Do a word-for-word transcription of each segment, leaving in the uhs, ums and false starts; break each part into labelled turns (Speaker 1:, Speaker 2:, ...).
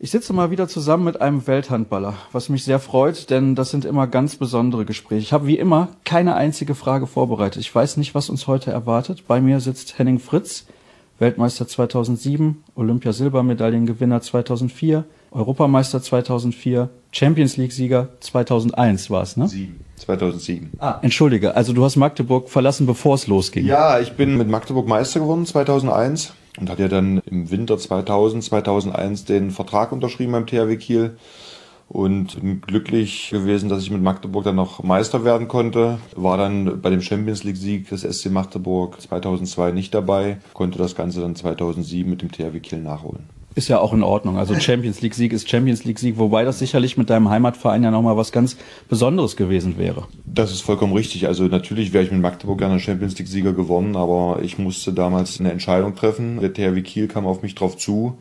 Speaker 1: Ich sitze mal wieder zusammen mit einem Welthandballer, was mich sehr freut, denn das sind immer ganz besondere Gespräche. Ich habe wie immer keine einzige Frage vorbereitet. Ich weiß nicht, was uns heute erwartet. Bei mir sitzt Henning Fritz, Weltmeister zweitausendsieben, Olympiasilbermedaillengewinner zweitausendvier, Europameister zweitausendvier, Champions League-Sieger zweitausendeins war es, ne?
Speaker 2: Sieben. zweitausendsieben.
Speaker 1: Ah, entschuldige, also du hast Magdeburg verlassen, bevor es losging.
Speaker 2: Ja, ich bin mit Magdeburg Meister geworden zweitausendeins und hatte ja dann im Winter zweitausend, zweitausendeins den Vertrag unterschrieben beim T H W Kiel und bin glücklich gewesen, dass ich mit Magdeburg dann noch Meister werden konnte. War dann bei dem Champions League-Sieg des S C Magdeburg zweitausendzwei nicht dabei, konnte das Ganze dann zweitausendsieben mit dem T H W Kiel nachholen.
Speaker 1: Ist ja auch in Ordnung. Also Champions League Sieg ist Champions League Sieg, wobei das sicherlich mit deinem Heimatverein ja nochmal was ganz Besonderes gewesen wäre.
Speaker 2: Das ist vollkommen richtig. Also natürlich wäre ich mit Magdeburg gerne Champions League Sieger gewonnen, aber ich musste damals eine Entscheidung treffen. Der T H W Kiel kam auf mich drauf zu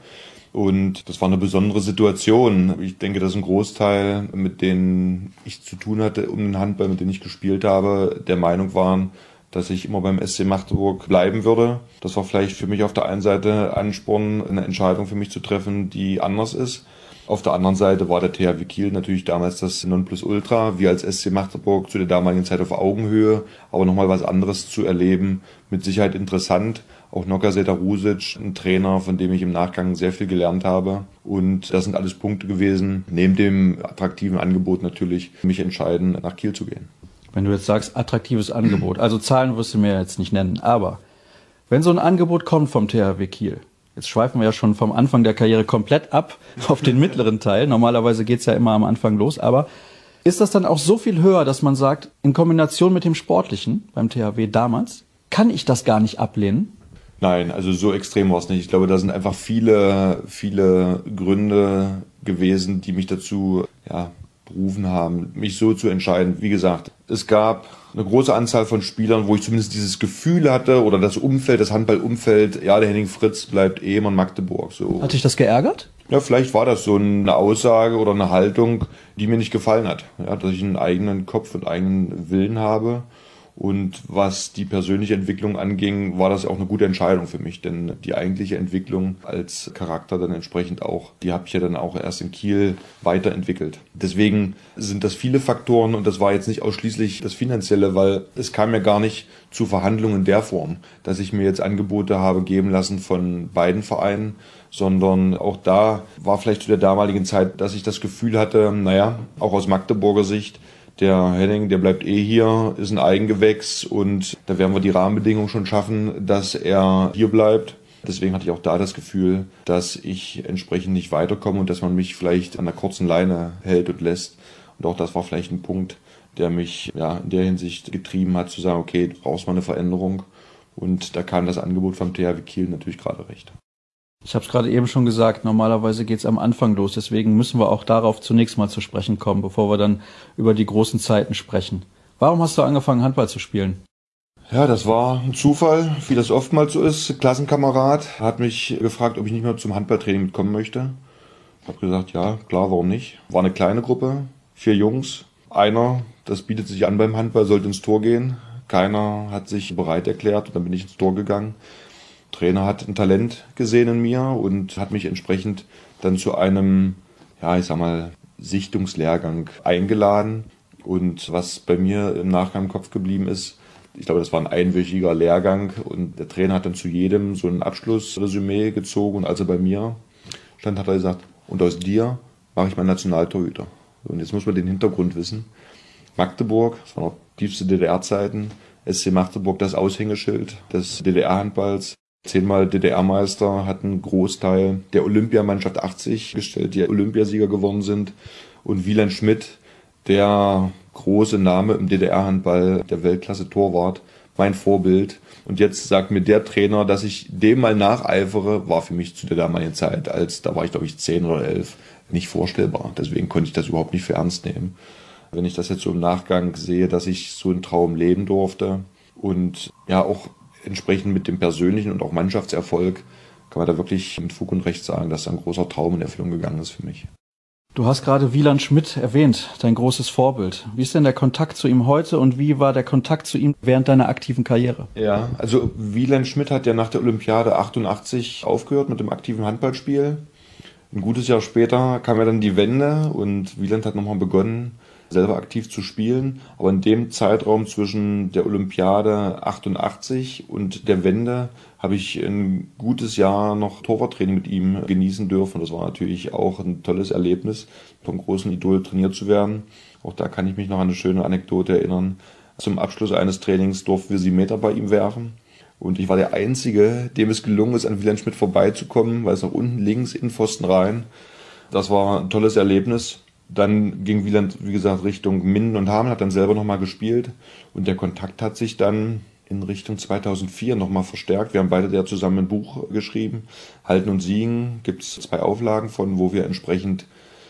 Speaker 2: und das war eine besondere Situation. Ich denke, dass ein Großteil, mit denen ich zu tun hatte, um den Handball, mit denen ich gespielt habe, der Meinung waren, dass ich immer beim S C Magdeburg bleiben würde. Das war vielleicht für mich auf der einen Seite Ansporn, eine Entscheidung für mich zu treffen, die anders ist. Auf der anderen Seite war der T H W Kiel natürlich damals das Nonplusultra. Wir als S C Magdeburg zu der damaligen Zeit auf Augenhöhe, aber nochmal was anderes zu erleben, mit Sicherheit interessant. Auch Noka Setarusic, ein Trainer, von dem ich im Nachgang sehr viel gelernt habe. Und das sind alles Punkte gewesen, neben dem attraktiven Angebot natürlich, mich entscheiden, nach Kiel zu gehen.
Speaker 1: Wenn du jetzt sagst, attraktives Angebot, also Zahlen wirst du mir jetzt nicht nennen, aber wenn so ein Angebot kommt vom T H W Kiel, jetzt schweifen wir ja schon vom Anfang der Karriere komplett ab auf den mittleren Teil, normalerweise geht's ja immer am Anfang los, aber ist das dann auch so viel höher, dass man sagt, in Kombination mit dem Sportlichen beim T H W damals, kann ich das gar nicht ablehnen?
Speaker 2: Nein, also so extrem war es nicht. Ich glaube, da sind einfach viele, viele Gründe gewesen, die mich dazu, ja, berufen haben, mich so zu entscheiden. Wie gesagt, es gab eine große Anzahl von Spielern, wo ich zumindest dieses Gefühl hatte oder das Umfeld, das Handballumfeld, ja, der Henning Fritz bleibt eh immer in Magdeburg. So.
Speaker 1: Hat dich das geärgert?
Speaker 2: Ja, vielleicht war das so eine Aussage oder eine Haltung, die mir nicht gefallen hat. Ja, dass ich einen eigenen Kopf und eigenen Willen habe. Und was die persönliche Entwicklung anging, war das auch eine gute Entscheidung für mich, denn die eigentliche Entwicklung als Charakter dann entsprechend auch, die habe ich ja dann auch erst in Kiel weiterentwickelt. Deswegen sind das viele Faktoren und das war jetzt nicht ausschließlich das Finanzielle, weil es kam ja gar nicht zu Verhandlungen in der Form, dass ich mir jetzt Angebote habe geben lassen von beiden Vereinen, sondern auch da war vielleicht zu der damaligen Zeit, dass ich das Gefühl hatte, naja, auch aus Magdeburger Sicht, der Henning, der bleibt eh hier, ist ein Eigengewächs und da werden wir die Rahmenbedingungen schon schaffen, dass er hier bleibt. Deswegen hatte ich auch da das Gefühl, dass ich entsprechend nicht weiterkomme und dass man mich vielleicht an der kurzen Leine hält und lässt. Und auch das war vielleicht ein Punkt, der mich ja in der Hinsicht getrieben hat, zu sagen, okay, du brauchst mal eine Veränderung. Und da kam das Angebot vom T H W Kiel natürlich gerade recht.
Speaker 1: Ich habe es gerade eben schon gesagt, normalerweise geht's am Anfang los, deswegen müssen wir auch darauf zunächst mal zu sprechen kommen, bevor wir dann über die großen Zeiten sprechen. Warum hast du angefangen, Handball zu spielen?
Speaker 2: Ja, das war ein Zufall, wie das oftmals so ist. Ein Klassenkamerad hat mich gefragt, ob ich nicht mehr zum Handballtraining mitkommen möchte. Ich habe gesagt, ja, klar, warum nicht. War eine kleine Gruppe, vier Jungs. Einer, das bietet sich an beim Handball, sollte ins Tor gehen. Keiner hat sich bereit erklärt und dann bin ich ins Tor gegangen. Trainer hat ein Talent gesehen in mir und hat mich entsprechend dann zu einem, ja, ich sag mal, Sichtungslehrgang eingeladen. Und was bei mir im Nachgang im Kopf geblieben ist, ich glaube, das war ein einwöchiger Lehrgang und der Trainer hat dann zu jedem so ein Abschlussresümee gezogen und als er bei mir stand, hat er gesagt, und aus dir mache ich meinen Nationaltorhüter. Und jetzt muss man den Hintergrund wissen. Magdeburg, das waren noch tiefste D D R-Zeiten, S C Magdeburg, das Aushängeschild des D D R-Handballs. Zehnmal D D R-Meister, hat einen Großteil der Olympiamannschaft achtzig gestellt, die Olympiasieger geworden sind. Und Wieland Schmidt, der große Name im D D R-Handball, der Weltklasse-Torwart, mein Vorbild. Und jetzt sagt mir der Trainer, dass ich dem mal nacheifere, war für mich zu der damaligen Zeit, als da war ich glaube ich zehn oder elf, nicht vorstellbar. Deswegen konnte ich das überhaupt nicht für ernst nehmen. Wenn ich das jetzt so im Nachgang sehe, dass ich so einen Traum leben durfte und ja auch entsprechend mit dem persönlichen und auch Mannschaftserfolg kann man da wirklich mit Fug und Recht sagen, dass da ein großer Traum in Erfüllung gegangen ist für mich.
Speaker 1: Du hast gerade Wieland Schmidt erwähnt, dein großes Vorbild. Wie ist denn der Kontakt zu ihm heute und wie war der Kontakt zu ihm während deiner aktiven Karriere?
Speaker 2: Ja, also Wieland Schmidt hat ja nach der Olympiade achtundachtzig aufgehört mit dem aktiven Handballspiel. Ein gutes Jahr später kam ja dann die Wende und Wieland hat nochmal begonnen, selber aktiv zu spielen. Aber in dem Zeitraum zwischen der Olympiade achtundachtzig und der Wende habe ich ein gutes Jahr noch Torwarttraining mit ihm genießen dürfen. Das war natürlich auch ein tolles Erlebnis, vom großen Idol trainiert zu werden. Auch da kann ich mich noch an eine schöne Anekdote erinnern. Zum Abschluss eines Trainings durften wir sieben Meter bei ihm werfen. Und ich war der Einzige, dem es gelungen ist, an Wieland Schmidt vorbeizukommen, weil es nach unten links in den Pfosten rein. Das war ein tolles Erlebnis. Dann ging Wieland, wie gesagt, Richtung Minden und Hameln, hat dann selber nochmal gespielt. Und der Kontakt hat sich dann in Richtung zweitausendvier nochmal verstärkt. Wir haben beide ja zusammen ein Buch geschrieben. Halten und Siegen gibt es zwei Auflagen von, wo wir entsprechend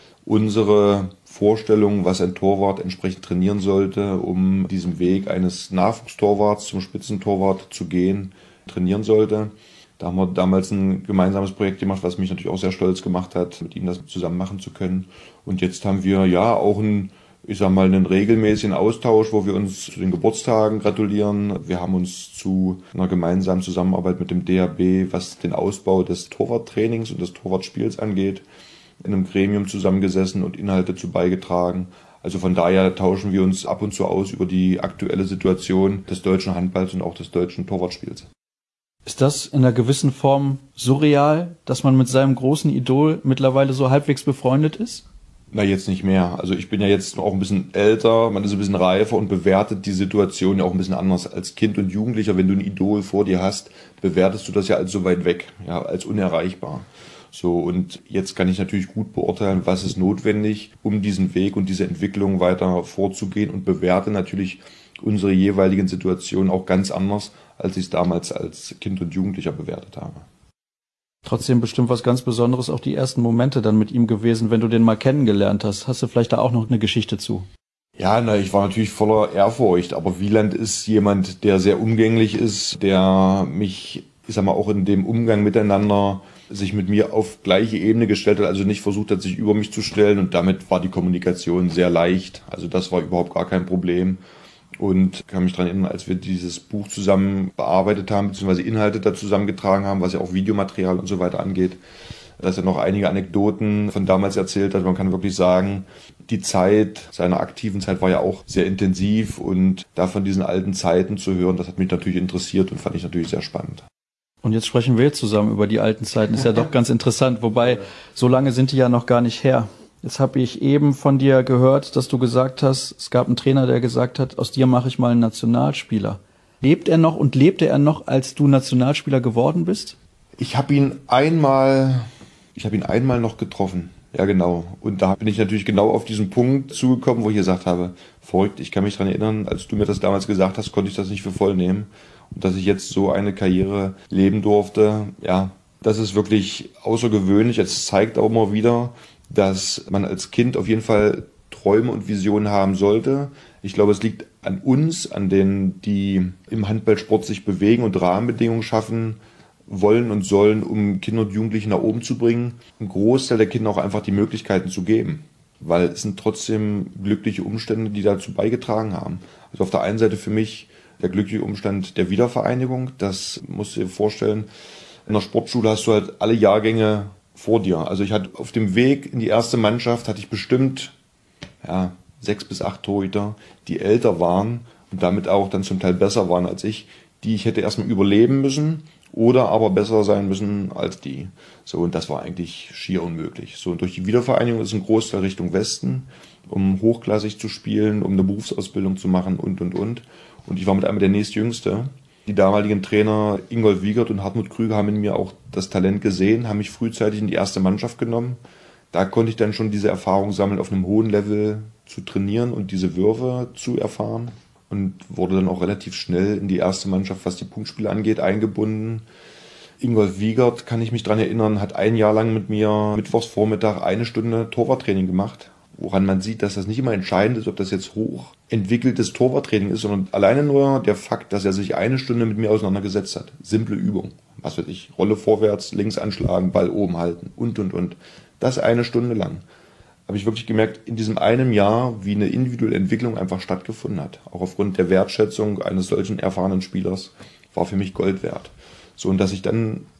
Speaker 2: unsere Vorstellung, was ein Torwart entsprechend trainieren sollte, um diesen Weg eines Nachwuchstorwarts zum Spitzentorwart zu gehen, trainieren sollte. Da haben wir damals ein gemeinsames Projekt gemacht, was mich natürlich auch sehr stolz gemacht hat, mit ihm das zusammen machen zu können. Und jetzt haben wir ja auch einen, ich sag mal, einen regelmäßigen Austausch, wo wir uns zu den Geburtstagen gratulieren. Wir haben uns zu einer gemeinsamen Zusammenarbeit mit dem D H B, was den Ausbau des Torwarttrainings und des Torwartspiels angeht, in einem Gremium zusammengesessen und Inhalte zu beigetragen. Also von daher tauschen wir uns ab und zu aus über die aktuelle Situation des deutschen Handballs und auch des deutschen Torwartspiels.
Speaker 1: Ist das in einer gewissen Form surreal, dass man mit seinem großen Idol mittlerweile so halbwegs befreundet ist?
Speaker 2: Na, jetzt nicht mehr. Also ich bin ja jetzt auch ein bisschen älter, man ist ein bisschen reifer und bewertet die Situation ja auch ein bisschen anders. Als Kind und Jugendlicher, wenn du ein Idol vor dir hast, bewertest du das ja als so weit weg, ja, als unerreichbar. So, und jetzt kann ich natürlich gut beurteilen, was ist notwendig, um diesen Weg und diese Entwicklung weiter vorzugehen, und bewerte natürlich unsere jeweiligen Situationen auch ganz anders, als ich es damals als Kind und Jugendlicher bewertet habe.
Speaker 1: Trotzdem bestimmt was ganz Besonderes auch die ersten Momente dann mit ihm gewesen, wenn du den mal kennengelernt hast. Hast du vielleicht da auch noch eine Geschichte zu?
Speaker 2: Ja, na, ich war natürlich voller Ehrfurcht, aber Wieland ist jemand, der sehr umgänglich ist, der mich, ich sag mal, auch in dem Umgang miteinander sich mit mir auf gleiche Ebene gestellt hat, also nicht versucht hat, sich über mich zu stellen, und damit war die Kommunikation sehr leicht. Also das war überhaupt gar kein Problem. Und ich kann mich daran erinnern, als wir dieses Buch zusammen bearbeitet haben, beziehungsweise Inhalte da zusammengetragen haben, was ja auch Videomaterial und so weiter angeht, dass er noch einige Anekdoten von damals erzählt hat. Man kann wirklich sagen, die Zeit, seiner aktiven Zeit war ja auch sehr intensiv, und da von diesen alten Zeiten zu hören, das hat mich natürlich interessiert und fand ich natürlich sehr spannend.
Speaker 1: Und jetzt sprechen wir zusammen über die alten Zeiten. Ist ja doch ganz interessant, wobei so lange sind die ja noch gar nicht her. Jetzt habe ich eben von dir gehört, dass du gesagt hast, es gab einen Trainer, der gesagt hat, aus dir mache ich mal einen Nationalspieler. Lebt er noch und lebte er noch, als du Nationalspieler geworden bist?
Speaker 2: Ich habe ihn einmal, ich habe ihn einmal noch getroffen. Ja, genau. Und da bin ich natürlich genau auf diesen Punkt zugekommen, wo ich gesagt habe, verrückt, ich kann mich daran erinnern, als du mir das damals gesagt hast, konnte ich das nicht für voll nehmen. Und dass ich jetzt so eine Karriere leben durfte, ja, das ist wirklich außergewöhnlich. Es zeigt auch immer wieder, dass man als Kind auf jeden Fall Träume und Visionen haben sollte. Ich glaube, es liegt an uns, an denen, die im Handballsport sich bewegen und Rahmenbedingungen schaffen wollen und sollen, um Kinder und Jugendliche nach oben zu bringen, einen Großteil der Kinder auch einfach die Möglichkeiten zu geben. Weil es sind trotzdem glückliche Umstände, die dazu beigetragen haben. Also auf der einen Seite für mich der glückliche Umstand der Wiedervereinigung. Das musst du dir vorstellen. In der Sportschule hast du halt alle Jahrgänge vor dir. Also ich hatte auf dem Weg in die erste Mannschaft hatte ich bestimmt ja, sechs bis acht Torhüter, die älter waren und damit auch dann zum Teil besser waren als ich, die ich hätte erstmal überleben müssen oder aber besser sein müssen als die. So, und das war eigentlich schier unmöglich. So, und durch die Wiedervereinigung ist ein Großteil Richtung Westen, um hochklassig zu spielen, um eine Berufsausbildung zu machen und, und, und. Und ich war mit einem der nächstjüngste. Die damaligen Trainer Ingolf Wiegert und Hartmut Krüger haben in mir auch das Talent gesehen, haben mich frühzeitig in die erste Mannschaft genommen. Da konnte ich dann schon diese Erfahrung sammeln, auf einem hohen Level zu trainieren und diese Würfe zu erfahren. Und wurde dann auch relativ schnell in die erste Mannschaft, was die Punktspiele angeht, eingebunden. Ingolf Wiegert, kann ich mich dran erinnern, hat ein Jahr lang mit mir mittwochsvormittag eine Stunde Torwarttraining gemacht. Woran man sieht, dass das nicht immer entscheidend ist, ob das jetzt hochentwickeltes Torwarttraining ist, sondern alleine nur der Fakt, dass er sich eine Stunde mit mir auseinandergesetzt hat. Simple Übung. Was weiß ich, Rolle vorwärts, links anschlagen, Ball oben halten und, und, und. Das eine Stunde lang. Habe ich wirklich gemerkt, in diesem einen Jahr, wie eine individuelle Entwicklung einfach stattgefunden hat. Auch aufgrund der Wertschätzung eines solchen erfahrenen Spielers war für mich Gold wert. So, und dass ich dann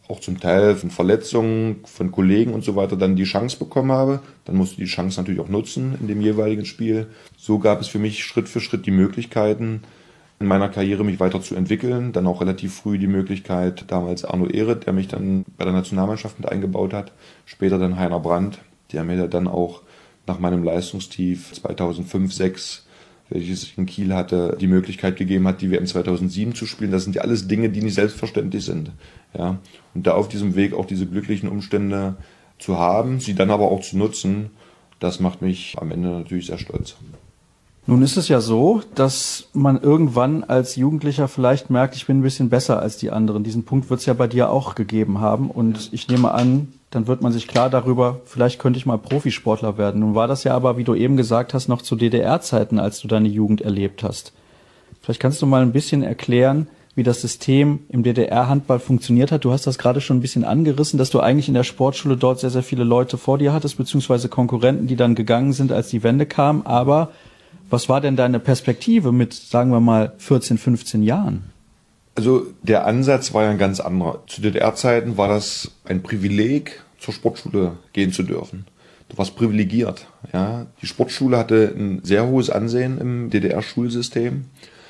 Speaker 2: auch zum Teil von Verletzungen, von Kollegen und so weiter dann die Chance bekommen habe. Dann musste ich die Chance natürlich auch nutzen in dem jeweiligen Spiel. So gab es für mich Schritt für Schritt die Möglichkeiten, in meiner Karriere mich weiterzuentwickeln. Dann auch relativ früh die Möglichkeit, damals Arno Ehret, der mich dann bei der Nationalmannschaft mit eingebaut hat. Später dann Heiner Brandt, der mir dann auch nach meinem Leistungstief zweitausendfünf, zweitausendsechs, welches ich in Kiel hatte, die Möglichkeit gegeben hat, die W M zweitausendsieben zu spielen. Das sind ja alles Dinge, die nicht selbstverständlich sind. Ja? Und da auf diesem Weg auch diese glücklichen Umstände zu haben, sie dann aber auch zu nutzen, das macht mich am Ende natürlich sehr stolz.
Speaker 1: Nun ist es ja so, dass man irgendwann als Jugendlicher vielleicht merkt, ich bin ein bisschen besser als die anderen. Diesen Punkt wird es ja bei dir auch gegeben haben. Und ich nehme an, dann wird man sich klar darüber, vielleicht könnte ich mal Profisportler werden. Nun war das ja aber, wie du eben gesagt hast, noch zu D D R-Zeiten, als du deine Jugend erlebt hast. Vielleicht kannst du mal ein bisschen erklären, wie das System im D D R-Handball funktioniert hat. Du hast das gerade schon ein bisschen angerissen, dass du eigentlich in der Sportschule dort sehr, sehr viele Leute vor dir hattest, beziehungsweise Konkurrenten, die dann gegangen sind, als die Wende kam. Aber was war denn deine Perspektive mit, sagen wir mal, vierzehn, fünfzehn Jahren?
Speaker 2: Also der Ansatz war ja ein ganz anderer. Zu D D R-Zeiten war das ein Privileg, zur Sportschule gehen zu dürfen. Du warst privilegiert. Ja? Die Sportschule hatte ein sehr hohes Ansehen im D D R-Schulsystem.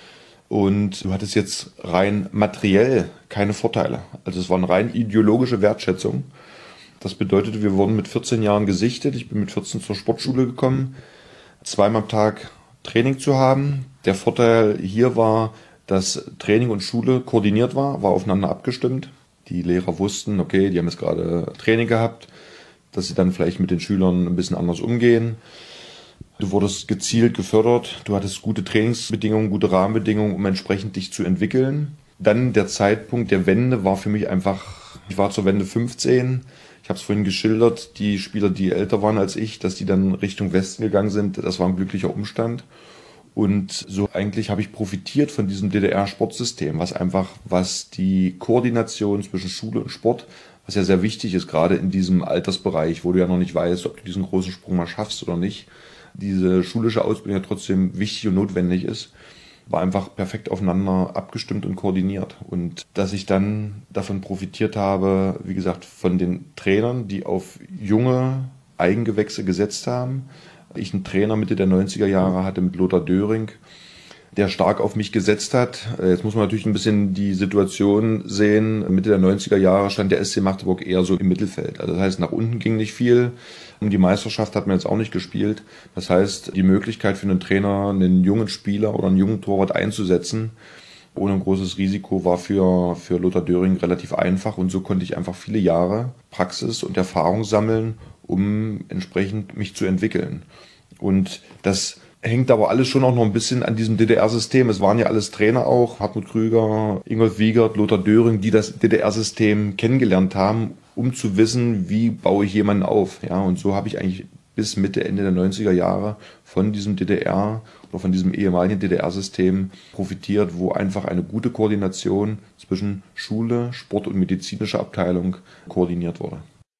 Speaker 2: Und du hattest jetzt rein materiell keine Vorteile. Also es war eine rein ideologische Wertschätzung. Das bedeutete, wir wurden mit vierzehn Jahren gesichtet. Ich bin mit vierzehn zur Sportschule gekommen, zweimal am Tag Training zu haben. Der Vorteil hier war, dass Training und Schule koordiniert war, war aufeinander abgestimmt. Die Lehrer wussten, okay, die haben jetzt gerade Training gehabt, dass sie dann vielleicht mit den Schülern ein bisschen anders umgehen. Du wurdest gezielt gefördert, du hattest gute Trainingsbedingungen, gute Rahmenbedingungen, um entsprechend dich zu entwickeln. Dann der Zeitpunkt der Wende war für mich einfach, ich war zur Wende fünfzehn, ich habe es vorhin geschildert, die Spieler, die älter waren als ich, dass die dann Richtung Westen gegangen sind, das war ein glücklicher Umstand. Und so eigentlich habe ich profitiert von diesem D D R-Sportsystem, was einfach, was die Koordination zwischen Schule und Sport, was ja sehr wichtig ist, gerade in diesem Altersbereich, wo du ja noch nicht weißt, ob du diesen großen Sprung mal schaffst oder nicht, diese schulische Ausbildung ja trotzdem wichtig und notwendig ist, war einfach perfekt aufeinander abgestimmt und koordiniert. Und dass ich dann davon profitiert habe, wie gesagt, von den Trainern, die auf junge Eigengewächse gesetzt haben. Ich einen Trainer Mitte der neunziger Jahre hatte mit Lothar Döring, der stark auf mich gesetzt hat. Jetzt muss man natürlich ein bisschen die Situation sehen. Mitte der neunziger Jahre stand der S C Magdeburg eher so im Mittelfeld. Also das heißt, nach unten ging nicht viel. Um die Meisterschaft hat man jetzt auch nicht gespielt. Das heißt, die Möglichkeit für einen Trainer, einen jungen Spieler oder einen jungen Torwart einzusetzen, ohne ein großes Risiko, war für, für Lothar Döring relativ einfach. Und so konnte ich einfach viele Jahre Praxis und Erfahrung sammeln, um entsprechend mich zu entwickeln. Und das hängt aber alles schon auch noch ein bisschen an diesem D D R-System. Es waren ja alles Trainer auch, Hartmut Krüger, Ingolf Wiegert, Lothar Döring, die das D D R-System kennengelernt haben, um zu wissen, wie baue ich jemanden auf. Ja, und so habe ich eigentlich bis Mitte, Ende der neunziger Jahre von diesem D D R oder von diesem ehemaligen D D R-System profitiert, wo einfach eine gute Koordination zwischen Schule, Sport und medizinischer Abteilung koordiniert wurde.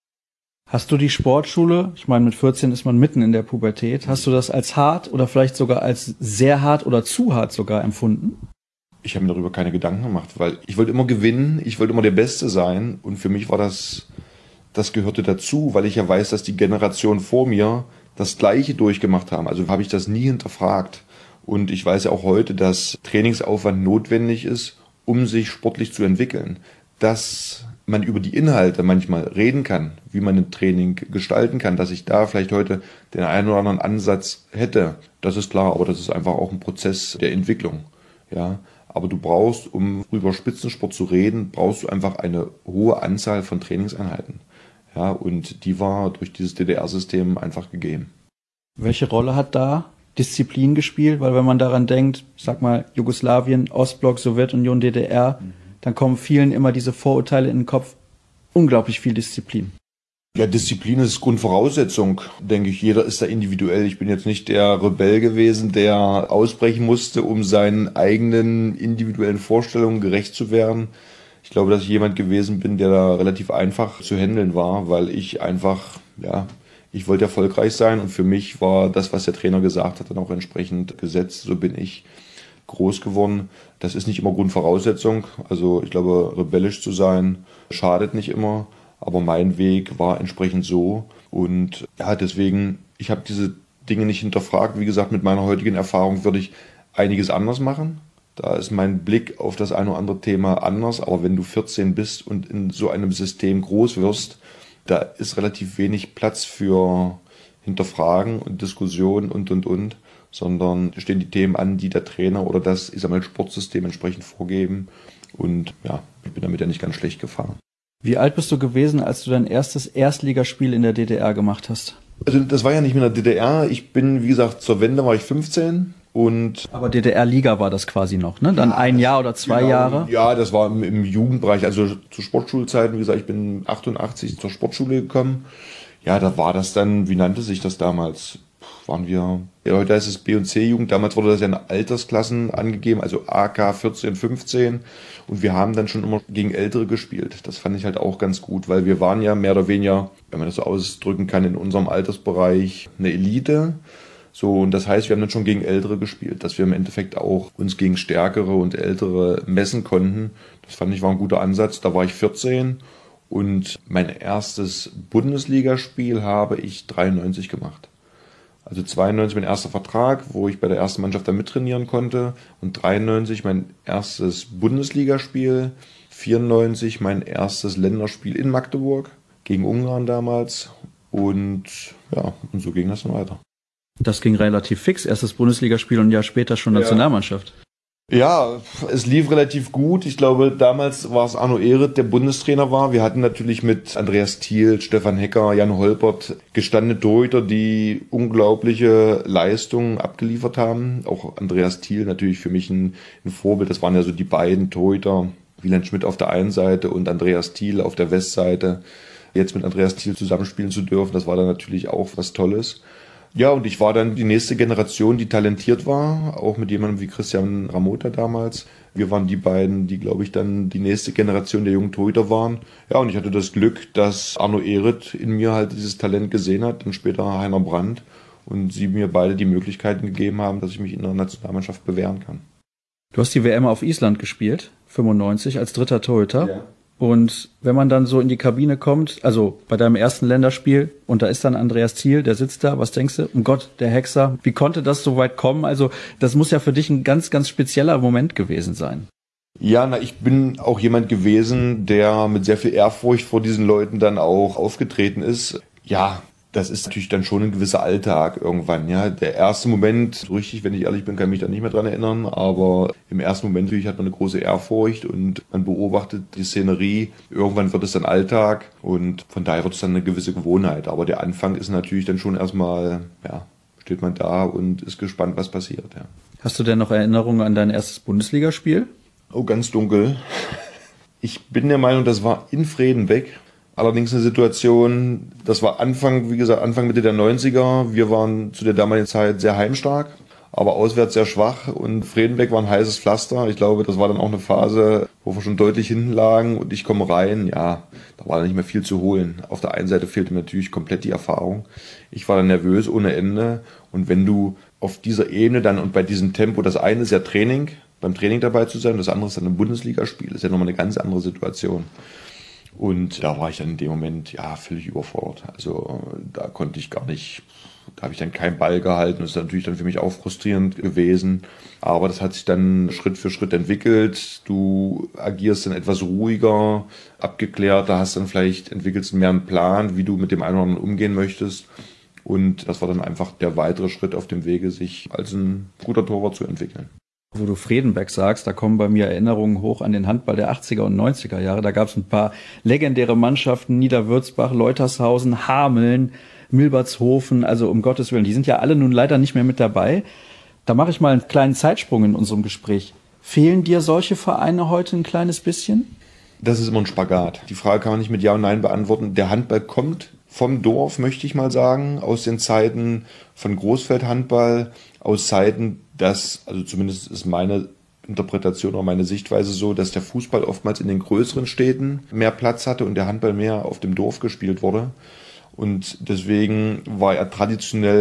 Speaker 1: Hast du die Sportschule, ich meine mit vierzehn ist man mitten in der Pubertät, hast du das als hart oder vielleicht sogar als sehr hart oder zu hart sogar empfunden?
Speaker 2: Ich habe mir darüber keine Gedanken gemacht, weil ich wollte immer gewinnen, ich wollte immer der Beste sein und für mich war das, das gehörte dazu, weil ich ja weiß, dass die Generation vor mir das Gleiche durchgemacht haben. Also habe ich das nie hinterfragt. Und ich weiß ja auch heute, dass Trainingsaufwand notwendig ist, um sich sportlich zu entwickeln. Dass man über die Inhalte manchmal reden kann, wie man ein Training gestalten kann, dass ich da vielleicht heute den einen oder anderen Ansatz hätte, das ist klar, aber das ist einfach auch ein Prozess der Entwicklung. Ja, aber du brauchst, um über Spitzensport zu reden, brauchst du einfach eine hohe Anzahl von Trainingseinheiten. Ja, und die war durch dieses D D R-System einfach gegeben.
Speaker 1: Welche Rolle hat da Disziplin gespielt? Weil wenn man daran denkt, sag mal Jugoslawien, Ostblock, Sowjetunion, D D R, mhm. dann kommen vielen immer diese Vorurteile in den Kopf. Unglaublich viel Disziplin.
Speaker 2: Ja, Disziplin ist Grundvoraussetzung, denke ich. Jeder ist da individuell. Ich bin jetzt nicht der Rebell gewesen, der ausbrechen musste, um seinen eigenen individuellen Vorstellungen gerecht zu werden. Ich glaube, dass ich jemand gewesen bin, der da relativ einfach zu handeln war, weil ich einfach, ja, ich wollte erfolgreich sein und für mich war das, was der Trainer gesagt hat, dann auch entsprechend gesetzt. So bin ich. groß geworden. Das ist nicht immer Grundvoraussetzung. Also ich glaube, rebellisch zu sein schadet nicht immer. Aber mein Weg war entsprechend so. Und ja, deswegen, ich habe diese Dinge nicht hinterfragt. Wie gesagt, mit meiner heutigen Erfahrung würde ich einiges anders machen. Da ist mein Blick auf das eine oder andere Thema anders. Aber wenn du vierzehn bist und in so einem System groß wirst, da ist relativ wenig Platz für Hinterfragen und Diskussionen und, und, und. Sondern stehen die Themen an, die der Trainer oder das, ich sag mal, Sportsystem entsprechend vorgeben. Und ja, ich bin damit ja nicht ganz schlecht gefahren.
Speaker 1: Wie alt bist du gewesen, als du dein erstes Erstligaspiel in der D D R gemacht hast?
Speaker 2: Also das war ja nicht mehr in der D D R. Ich bin, wie gesagt, zur Wende war ich fünfzehn. Und
Speaker 1: aber D D R-Liga war das quasi noch, ne? Dann ja, ein Jahr oder zwei genau, Jahre?
Speaker 2: Ja, das war im, im Jugendbereich, also zu Sportschulzeiten. Wie gesagt, ich bin achtundachtzig zur Sportschule gekommen. Ja, da war das dann, wie nannte sich das damals? Waren wir, ja, heute heißt es B- und C-Jugend, damals wurde das ja in Altersklassen angegeben, also A K vierzehn, fünfzehn, und wir haben dann schon immer gegen Ältere gespielt. Das fand ich halt auch ganz gut, weil wir waren ja mehr oder weniger, wenn man das so ausdrücken kann, in unserem Altersbereich eine Elite. So, und das heißt, wir haben dann schon gegen Ältere gespielt, dass wir im Endeffekt auch uns gegen Stärkere und Ältere messen konnten. Das fand ich war ein guter Ansatz. Da war ich vierzehn und mein erstes Bundesligaspiel habe ich dreiundneunzig gemacht. Also zweiundneunzig mein erster Vertrag, wo ich bei der ersten Mannschaft da mittrainieren konnte, und dreiundneunzig mein erstes Bundesligaspiel, vierundneunzig mein erstes Länderspiel in Magdeburg gegen Ungarn damals, und ja, und so ging das dann weiter.
Speaker 1: Das ging relativ fix, erstes Bundesligaspiel und ein Jahr später schon Nationalmannschaft.
Speaker 2: Ja, es lief relativ gut. Ich glaube, damals war es Arno Ehret, der Bundestrainer war. Wir hatten natürlich mit Andreas Thiel, Stefan Hecker, Jan Holpert gestandene Torhüter, die unglaubliche Leistungen abgeliefert haben. Auch Andreas Thiel natürlich für mich ein, ein Vorbild. Das waren ja so die beiden Torhüter, Wieland Schmidt auf der einen Seite und Andreas Thiel auf der Westseite. Jetzt mit Andreas Thiel zusammenspielen zu dürfen, das war dann natürlich auch was Tolles. Ja, und ich war dann die nächste Generation, die talentiert war, auch mit jemandem wie Christian Ramota damals. Wir waren die beiden, die, glaube ich, dann die nächste Generation der jungen Torhüter waren. Ja, und ich hatte das Glück, dass Arno Ehret in mir halt dieses Talent gesehen hat, und später Heiner Brandt, und sie mir beide die Möglichkeiten gegeben haben, dass ich mich in der Nationalmannschaft bewähren kann.
Speaker 1: Du hast die W M auf Island gespielt, fünfundneunzig, als dritter Torhüter.
Speaker 2: Ja.
Speaker 1: Und wenn man dann so in die Kabine kommt, also bei deinem ersten Länderspiel, und da ist dann Andreas Thiel, der sitzt da, was denkst du? Um Gott, der Hexer, wie konnte das so weit kommen? Also das muss ja für dich ein ganz, ganz spezieller Moment gewesen sein.
Speaker 2: Ja, na, ich bin auch jemand gewesen, der mit sehr viel Ehrfurcht vor diesen Leuten dann auch aufgetreten ist. Ja, das ist natürlich dann schon ein gewisser Alltag irgendwann, ja. Der erste Moment, richtig, wenn ich ehrlich bin, kann ich mich da nicht mehr dran erinnern, aber im ersten Moment natürlich hat man eine große Ehrfurcht und man beobachtet die Szenerie. Irgendwann wird es dann Alltag und von daher wird es dann eine gewisse Gewohnheit. Aber der Anfang ist natürlich dann schon erstmal, ja, steht man da und ist gespannt, was passiert, ja.
Speaker 1: Hast du denn noch Erinnerungen an dein erstes Bundesligaspiel?
Speaker 2: Oh, ganz dunkel. Ich bin der Meinung, das war in Fredenbeck. Allerdings eine Situation, das war Anfang, wie gesagt, Anfang Mitte der neunziger. Wir waren zu der damaligen Zeit sehr heimstark, aber auswärts sehr schwach, und Fredenbeck war ein heißes Pflaster. Ich glaube, das war dann auch eine Phase, wo wir schon deutlich hinten lagen, und ich komme rein, ja, da war dann nicht mehr viel zu holen. Auf der einen Seite fehlte mir natürlich komplett die Erfahrung. Ich war dann nervös ohne Ende, und wenn du auf dieser Ebene dann und bei diesem Tempo, das eine ist ja Training, beim Training dabei zu sein, das andere ist dann ein Bundesligaspiel, das ist ja nochmal eine ganz andere Situation. Und da war ich dann in dem Moment ja völlig überfordert. Also da konnte ich gar nicht, da habe ich dann keinen Ball gehalten. Das ist natürlich dann für mich auch frustrierend gewesen. Aber das hat sich dann Schritt für Schritt entwickelt. Du agierst dann etwas ruhiger, abgeklärter, hast dann vielleicht, entwickelst mehr einen Plan, wie du mit dem einen oder anderen umgehen möchtest. Und das war dann einfach der weitere Schritt auf dem Wege, sich als ein guter Torwart zu entwickeln.
Speaker 1: Wo du Fredenbeck sagst, da kommen bei mir Erinnerungen hoch an den Handball der achtziger und neunziger Jahre. Da gab es ein paar legendäre Mannschaften, Niederwürzbach, Leutershausen, Hameln, Milbertshofen, also um Gottes Willen, die sind ja alle nun leider nicht mehr mit dabei. Da mache ich mal einen kleinen Zeitsprung in unserem Gespräch. Fehlen dir solche Vereine heute ein kleines bisschen?
Speaker 2: Das ist immer ein Spagat. Die Frage kann man nicht mit Ja und Nein beantworten. Der Handball kommt vom Dorf, möchte ich mal sagen, aus den Zeiten von Großfeldhandball, aus Zeiten, dass, also zumindest ist meine Interpretation oder meine Sichtweise so, dass der Fußball oftmals in den größeren Städten mehr Platz hatte und der Handball mehr auf dem Dorf gespielt wurde. Und deswegen war er traditionell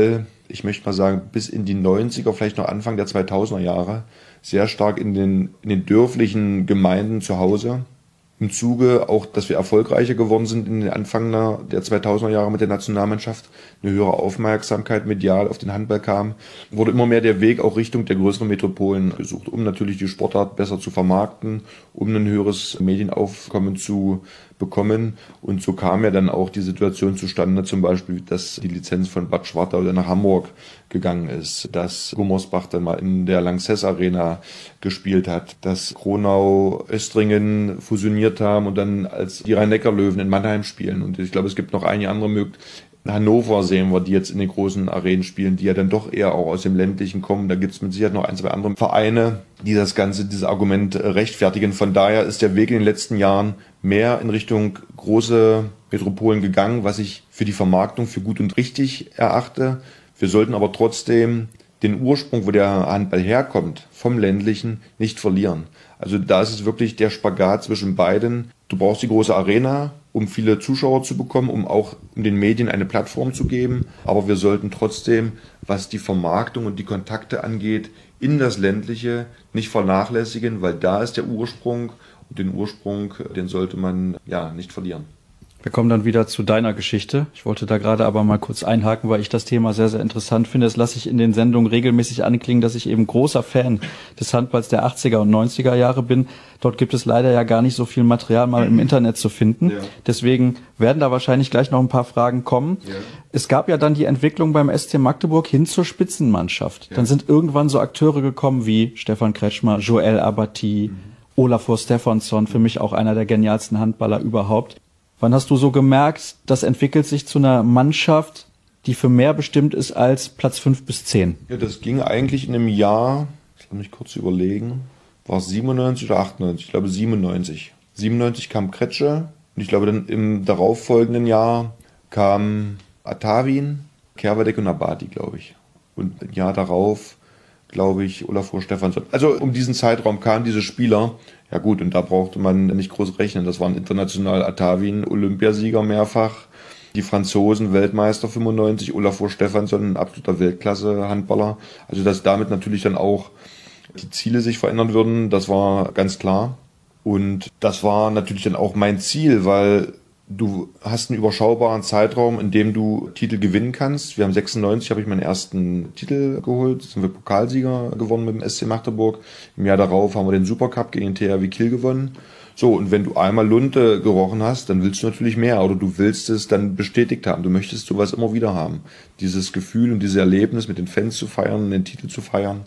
Speaker 2: ich möchte mal sagen, bis in die neunziger, vielleicht noch Anfang der zweitausender Jahre, sehr stark in den, in den dörflichen Gemeinden zu Hause. Im Zuge auch, dass wir erfolgreicher geworden sind in den Anfang der zweitausender Jahre mit der Nationalmannschaft, eine höhere Aufmerksamkeit medial auf den Handball kam, wurde immer mehr der Weg auch Richtung der größeren Metropolen gesucht, um natürlich die Sportart besser zu vermarkten, um ein höheres Medienaufkommen zu bekommen. Und so kam ja dann auch die Situation zustande, zum Beispiel, dass die Lizenz von Bad Schwartau nach Hamburg gegangen ist, dass Gummersbach dann mal in der Lanxess Arena gespielt hat, dass Kronau, Östringen fusioniert haben und dann als die Rhein-Neckar-Löwen in Mannheim spielen. Und ich glaube, es gibt noch einige andere Möglichkeiten. Hannover sehen wir, die jetzt in den großen Arenen spielen, die ja dann doch eher auch aus dem ländlichen kommen. Da gibt es mit Sicherheit noch ein, zwei andere Vereine, die das Ganze, dieses Argument rechtfertigen. Von daher ist der Weg in den letzten Jahren mehr in Richtung große Metropolen gegangen, was ich für die Vermarktung für gut und richtig erachte. Wir sollten aber trotzdem den Ursprung, wo der Handball herkommt, vom ländlichen, nicht verlieren. Also da ist es wirklich der Spagat zwischen beiden. Du brauchst die große Arena, um viele Zuschauer zu bekommen, um auch um den Medien eine Plattform zu geben. Aber wir sollten trotzdem, was die Vermarktung und die Kontakte angeht, in das Ländliche nicht vernachlässigen, weil da ist der Ursprung. Und den Ursprung, den sollte man ja nicht verlieren.
Speaker 1: Wir kommen dann wieder zu deiner Geschichte. Ich wollte da gerade aber mal kurz einhaken, weil ich das Thema sehr, sehr interessant finde. Das lasse ich in den Sendungen regelmäßig anklingen, dass ich eben großer Fan des Handballs der achtziger und neunziger Jahre bin. Dort gibt es leider ja gar nicht so viel Material mal im Internet zu finden. Ja. Deswegen werden da wahrscheinlich gleich noch ein paar Fragen kommen. Ja. Es gab ja dann die Entwicklung beim S C Magdeburg hin zur Spitzenmannschaft. Ja. Dann sind irgendwann so Akteure gekommen wie Stefan Kretschmer, Joel Abati, mhm. Olafur Stefansson, für mich auch einer der genialsten Handballer überhaupt. Wann hast du so gemerkt, das entwickelt sich zu einer Mannschaft, die für mehr bestimmt ist als Platz fünf bis zehn?
Speaker 2: Ja, das ging eigentlich in einem Jahr, lass mich kurz überlegen, war es siebenundneunzig oder achtundneunzig? Ich glaube siebenundneunzig. siebenundneunzig kam Kretsche und ich glaube dann im darauffolgenden Jahr kam Atawin, Kervadek und Abati, glaube ich. Und ein Jahr darauf, glaube ich, Olafur Stefansson. Also um diesen Zeitraum kamen diese Spieler. Ja gut, und da brauchte man nicht groß rechnen. Das waren international Atawin, Olympiasieger mehrfach, die Franzosen, Weltmeister fünfundneunzig, Olafur Stefansson, ein absoluter Weltklasse-Handballer. Also dass damit natürlich dann auch die Ziele sich verändern würden, das war ganz klar. Und das war natürlich dann auch mein Ziel, weil du hast einen überschaubaren Zeitraum, in dem du Titel gewinnen kannst. Wir haben sechsundneunzig, habe ich meinen ersten Titel geholt, sind wir Pokalsieger gewonnen mit dem S C Magdeburg. Im Jahr darauf haben wir den Supercup gegen den T H W Kiel gewonnen. So, und wenn du einmal Lunte gerochen hast, dann willst du natürlich mehr oder du willst es dann bestätigt haben. Du möchtest sowas immer wieder haben. Dieses Gefühl und dieses Erlebnis mit den Fans zu feiern, den Titel zu feiern.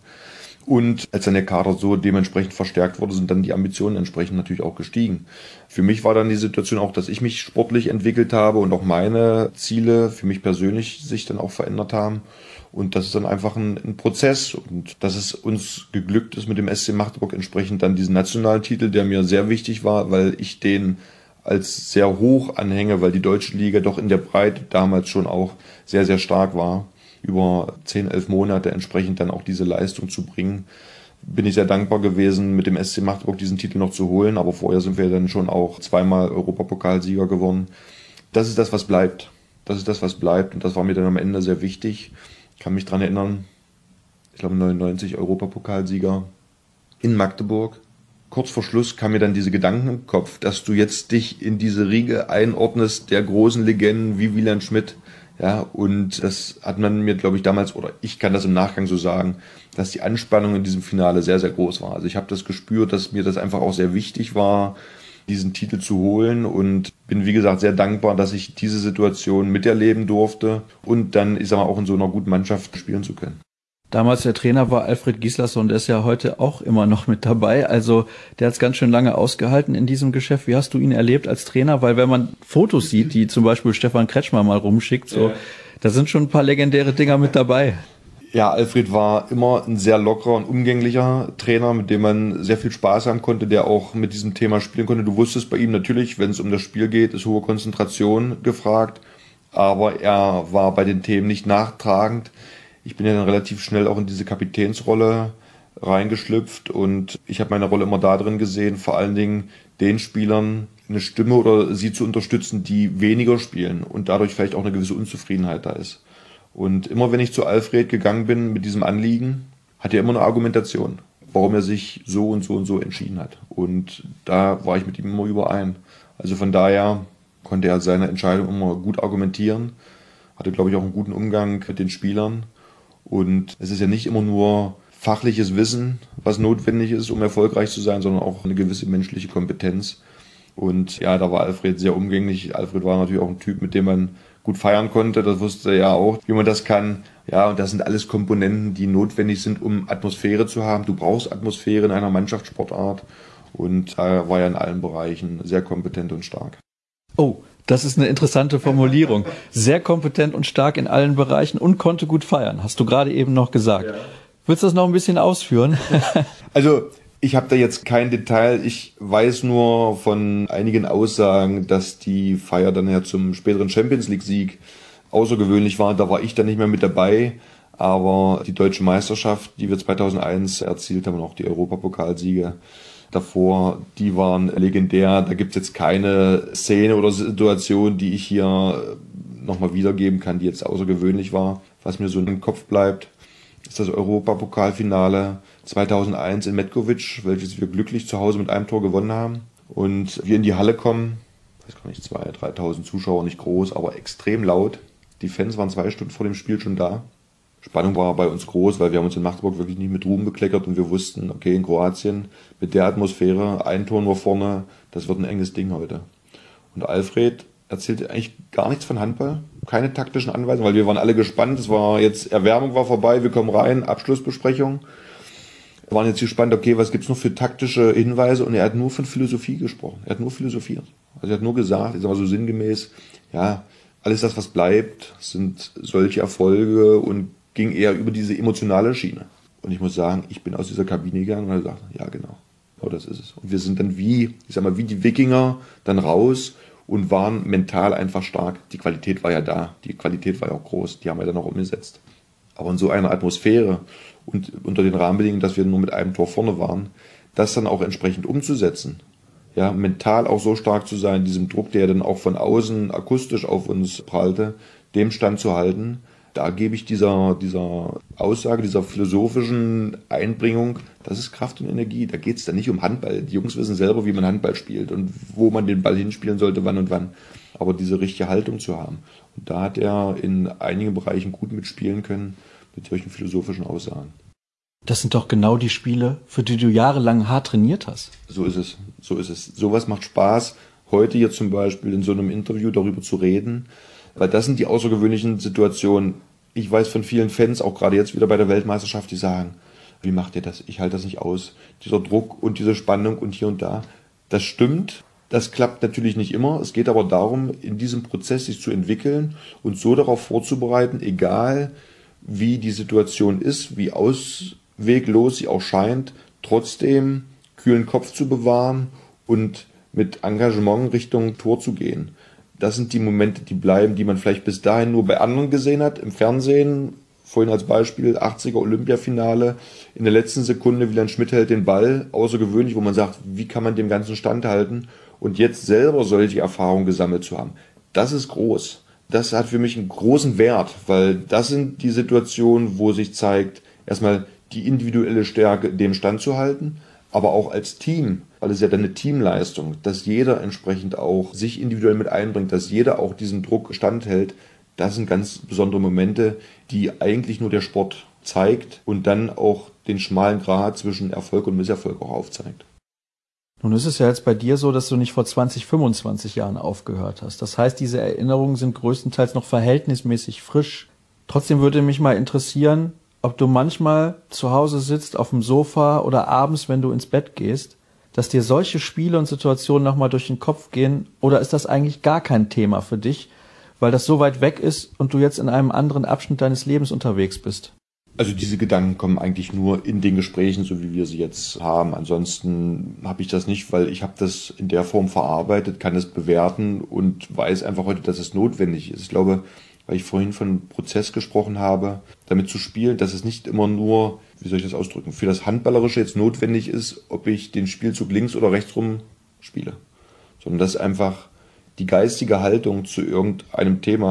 Speaker 2: Und als dann der Kader so dementsprechend verstärkt wurde, sind dann die Ambitionen entsprechend natürlich auch gestiegen. Für mich war dann die Situation auch, dass ich mich sportlich entwickelt habe und auch meine Ziele für mich persönlich sich dann auch verändert haben. Und das ist dann einfach ein, ein Prozess. Und dass es uns geglückt ist mit dem S C Magdeburg entsprechend dann diesen nationalen Titel, der mir sehr wichtig war, weil ich den als sehr hoch anhänge, weil die deutsche Liga doch in der Breite damals schon auch sehr, sehr stark war. Über zehn, elf Monate entsprechend dann auch diese Leistung zu bringen, bin ich sehr dankbar gewesen, mit dem S C Magdeburg diesen Titel noch zu holen. Aber vorher sind wir dann schon auch zweimal Europapokalsieger geworden. Das ist das, was bleibt. Das ist das, was bleibt. Und das war mir dann am Ende sehr wichtig. Ich kann mich daran erinnern, ich glaube neunundneunzig Europapokalsieger in Magdeburg. Kurz vor Schluss kam mir dann diese Gedanken im Kopf, dass du jetzt dich in diese Riege einordnest der großen Legenden wie Wieland Schmidt. Ja, und das hat man mir, glaube ich, damals, oder ich kann das im Nachgang so sagen, dass die Anspannung in diesem Finale sehr, sehr groß war. Also ich habe das gespürt, dass mir das einfach auch sehr wichtig war, diesen Titel zu holen und bin, wie gesagt, sehr dankbar, dass ich diese Situation miterleben durfte und dann, ich sag mal, auch in so einer guten Mannschaft spielen zu können.
Speaker 1: Damals der Trainer war Alfred Gislason, der ist ja heute auch immer noch mit dabei. Also der hat es ganz schön lange ausgehalten in diesem Geschäft. Wie hast du ihn erlebt als Trainer? Weil wenn man Fotos sieht, die zum Beispiel Stefan Kretschmer mal rumschickt, so, ja. Da sind schon ein paar legendäre Dinger mit dabei.
Speaker 2: Ja, Alfred war immer ein sehr lockerer und umgänglicher Trainer, mit dem man sehr viel Spaß haben konnte, der auch mit diesem Thema spielen konnte. Du wusstest bei ihm natürlich, wenn es um das Spiel geht, ist hohe Konzentration gefragt, aber er war bei den Themen nicht nachtragend. Ich bin ja dann relativ schnell auch in diese Kapitänsrolle reingeschlüpft und ich habe meine Rolle immer da drin gesehen, vor allen Dingen den Spielern eine Stimme oder sie zu unterstützen, die weniger spielen und dadurch vielleicht auch eine gewisse Unzufriedenheit da ist. Und immer wenn ich zu Alfred gegangen bin mit diesem Anliegen, hat er immer eine Argumentation, warum er sich so und so und so entschieden hat. Und da war ich mit ihm immer überein. Also von daher konnte er seine Entscheidung immer gut argumentieren, hatte, glaube ich, auch einen guten Umgang mit den Spielern. Und es ist ja nicht immer nur fachliches Wissen, was notwendig ist, um erfolgreich zu sein, sondern auch eine gewisse menschliche Kompetenz. Und ja, da war Alfred sehr umgänglich. Alfred war natürlich auch ein Typ, mit dem man gut feiern konnte. Das wusste er ja auch, wie man das kann. Ja, und das sind alles Komponenten, die notwendig sind, um Atmosphäre zu haben. Du brauchst Atmosphäre in einer Mannschaftssportart. Und da war er in allen Bereichen sehr kompetent und stark.
Speaker 1: Oh, das ist eine interessante Formulierung. Sehr kompetent und stark in allen Bereichen und konnte gut feiern, hast du gerade eben noch gesagt. Ja. Willst du das noch ein bisschen ausführen?
Speaker 2: Also, ich habe da jetzt kein Detail. Ich weiß nur von einigen Aussagen, dass die Feier dann ja zum späteren Champions-League-Sieg außergewöhnlich war. Da war ich dann nicht mehr mit dabei. Aber die deutsche Meisterschaft, die wir zweitausendeins erzielt haben, und auch die Europapokalsiege davor, die waren legendär. Da gibt es jetzt keine Szene oder Situation, die ich hier nochmal wiedergeben kann, die jetzt außergewöhnlich war. Was mir so im Kopf bleibt, ist das Europapokalfinale zweitausendeins in Metkovic, welches wir glücklich zu Hause mit einem Tor gewonnen haben. Und wir in die Halle kommen, ich weiß gar nicht, zweitausend, dreitausend Zuschauer, nicht groß, aber extrem laut. Die Fans waren zwei Stunden vor dem Spiel schon da. Spannung war bei uns groß, weil wir haben uns in Magdeburg wirklich nicht mit Ruhm bekleckert und wir wussten, okay, in Kroatien mit der Atmosphäre, ein Tor nur vorne, das wird ein enges Ding heute. Und Alfred erzählte eigentlich gar nichts von Handball, keine taktischen Anweisungen, weil wir waren alle gespannt. Es war jetzt, Erwärmung war vorbei, wir kommen rein, Abschlussbesprechung. Wir waren jetzt gespannt, okay, was gibt's noch für taktische Hinweise? Und er hat nur von Philosophie gesprochen. Er hat nur philosophiert. Also er hat nur gesagt, ich sag mal so sinngemäß, ja, alles das, was bleibt, sind solche Erfolge und ging eher über diese emotionale Schiene. Und ich muss sagen, ich bin aus dieser Kabine gegangen und habe gesagt, ja genau, genau das ist es. Und wir sind dann wie, ich sag mal, wie die Wikinger dann raus und waren mental einfach stark. Die Qualität war ja da, die Qualität war ja auch groß, die haben wir dann auch umgesetzt. Aber in so einer Atmosphäre und unter den Rahmenbedingungen, dass wir nur mit einem Tor vorne waren, das dann auch entsprechend umzusetzen. Ja, mental auch so stark zu sein, diesem Druck, der dann auch von außen akustisch auf uns prallte, dem standzuhalten. Da gebe ich dieser, dieser Aussage, dieser philosophischen Einbringung, das ist Kraft und Energie. Da geht es dann nicht um Handball. Die Jungs wissen selber, wie man Handball spielt und wo man den Ball hinspielen sollte, wann und wann. Aber diese richtige Haltung zu haben. Und da hat er in einigen Bereichen gut mitspielen können, mit solchen philosophischen Aussagen.
Speaker 1: Das sind doch genau die Spiele, für die du jahrelang hart trainiert hast.
Speaker 2: So ist es, so ist es. Sowas macht Spaß, heute hier zum Beispiel in so einem Interview darüber zu reden. Weil das sind die außergewöhnlichen Situationen. Ich weiß von vielen Fans, auch gerade jetzt wieder bei der Weltmeisterschaft, die sagen, wie macht ihr das? Ich halte das nicht aus. Dieser Druck und diese Spannung und hier und da. Das stimmt, das klappt natürlich nicht immer. Es geht aber darum, in diesem Prozess sich zu entwickeln und so darauf vorzubereiten, egal wie die Situation ist, wie ausweglos sie auch scheint, trotzdem kühlen Kopf zu bewahren und mit Engagement Richtung Tor zu gehen. Das sind die Momente, die bleiben, die man vielleicht bis dahin nur bei anderen gesehen hat, im Fernsehen. Vorhin als Beispiel achtziger Olympiafinale. In der letzten Sekunde Wieland Schmidt hält den Ball, außergewöhnlich, wo man sagt, wie kann man dem Ganzen standhalten? Und jetzt selber solche Erfahrungen gesammelt zu haben, das ist groß. Das hat für mich einen großen Wert, weil das sind die Situationen, wo sich zeigt, erstmal die individuelle Stärke, dem standzuhalten, aber auch als Team, weil es ja dann eine Teamleistung, dass jeder entsprechend auch sich individuell mit einbringt, dass jeder auch diesem Druck standhält. Das sind ganz besondere Momente, die eigentlich nur der Sport zeigt und dann auch den schmalen Grat zwischen Erfolg und Misserfolg auch aufzeigt.
Speaker 1: Nun ist es ja jetzt bei dir so, dass du nicht vor zwanzig, fünfundzwanzig Jahren aufgehört hast. Das heißt, diese Erinnerungen sind größtenteils noch verhältnismäßig frisch. Trotzdem würde mich mal interessieren, ob du manchmal zu Hause sitzt auf dem Sofa oder abends, wenn du ins Bett gehst, dass dir solche Spiele und Situationen nochmal durch den Kopf gehen, oder ist das eigentlich gar kein Thema für dich, weil das so weit weg ist und du jetzt in einem anderen Abschnitt deines Lebens unterwegs bist?
Speaker 2: Also diese Gedanken kommen eigentlich nur in den Gesprächen, so wie wir sie jetzt haben. Ansonsten habe ich das nicht, weil ich habe das in der Form verarbeitet, kann es bewerten und weiß einfach heute, dass es notwendig ist. Ich glaube, weil ich vorhin von Prozess gesprochen habe, damit zu spielen, dass es nicht immer nur, wie soll ich das ausdrücken, für das Handballerische jetzt notwendig ist, ob ich den Spielzug links oder rechts rum spiele. Sondern dass einfach die geistige Haltung zu irgendeinem Thema,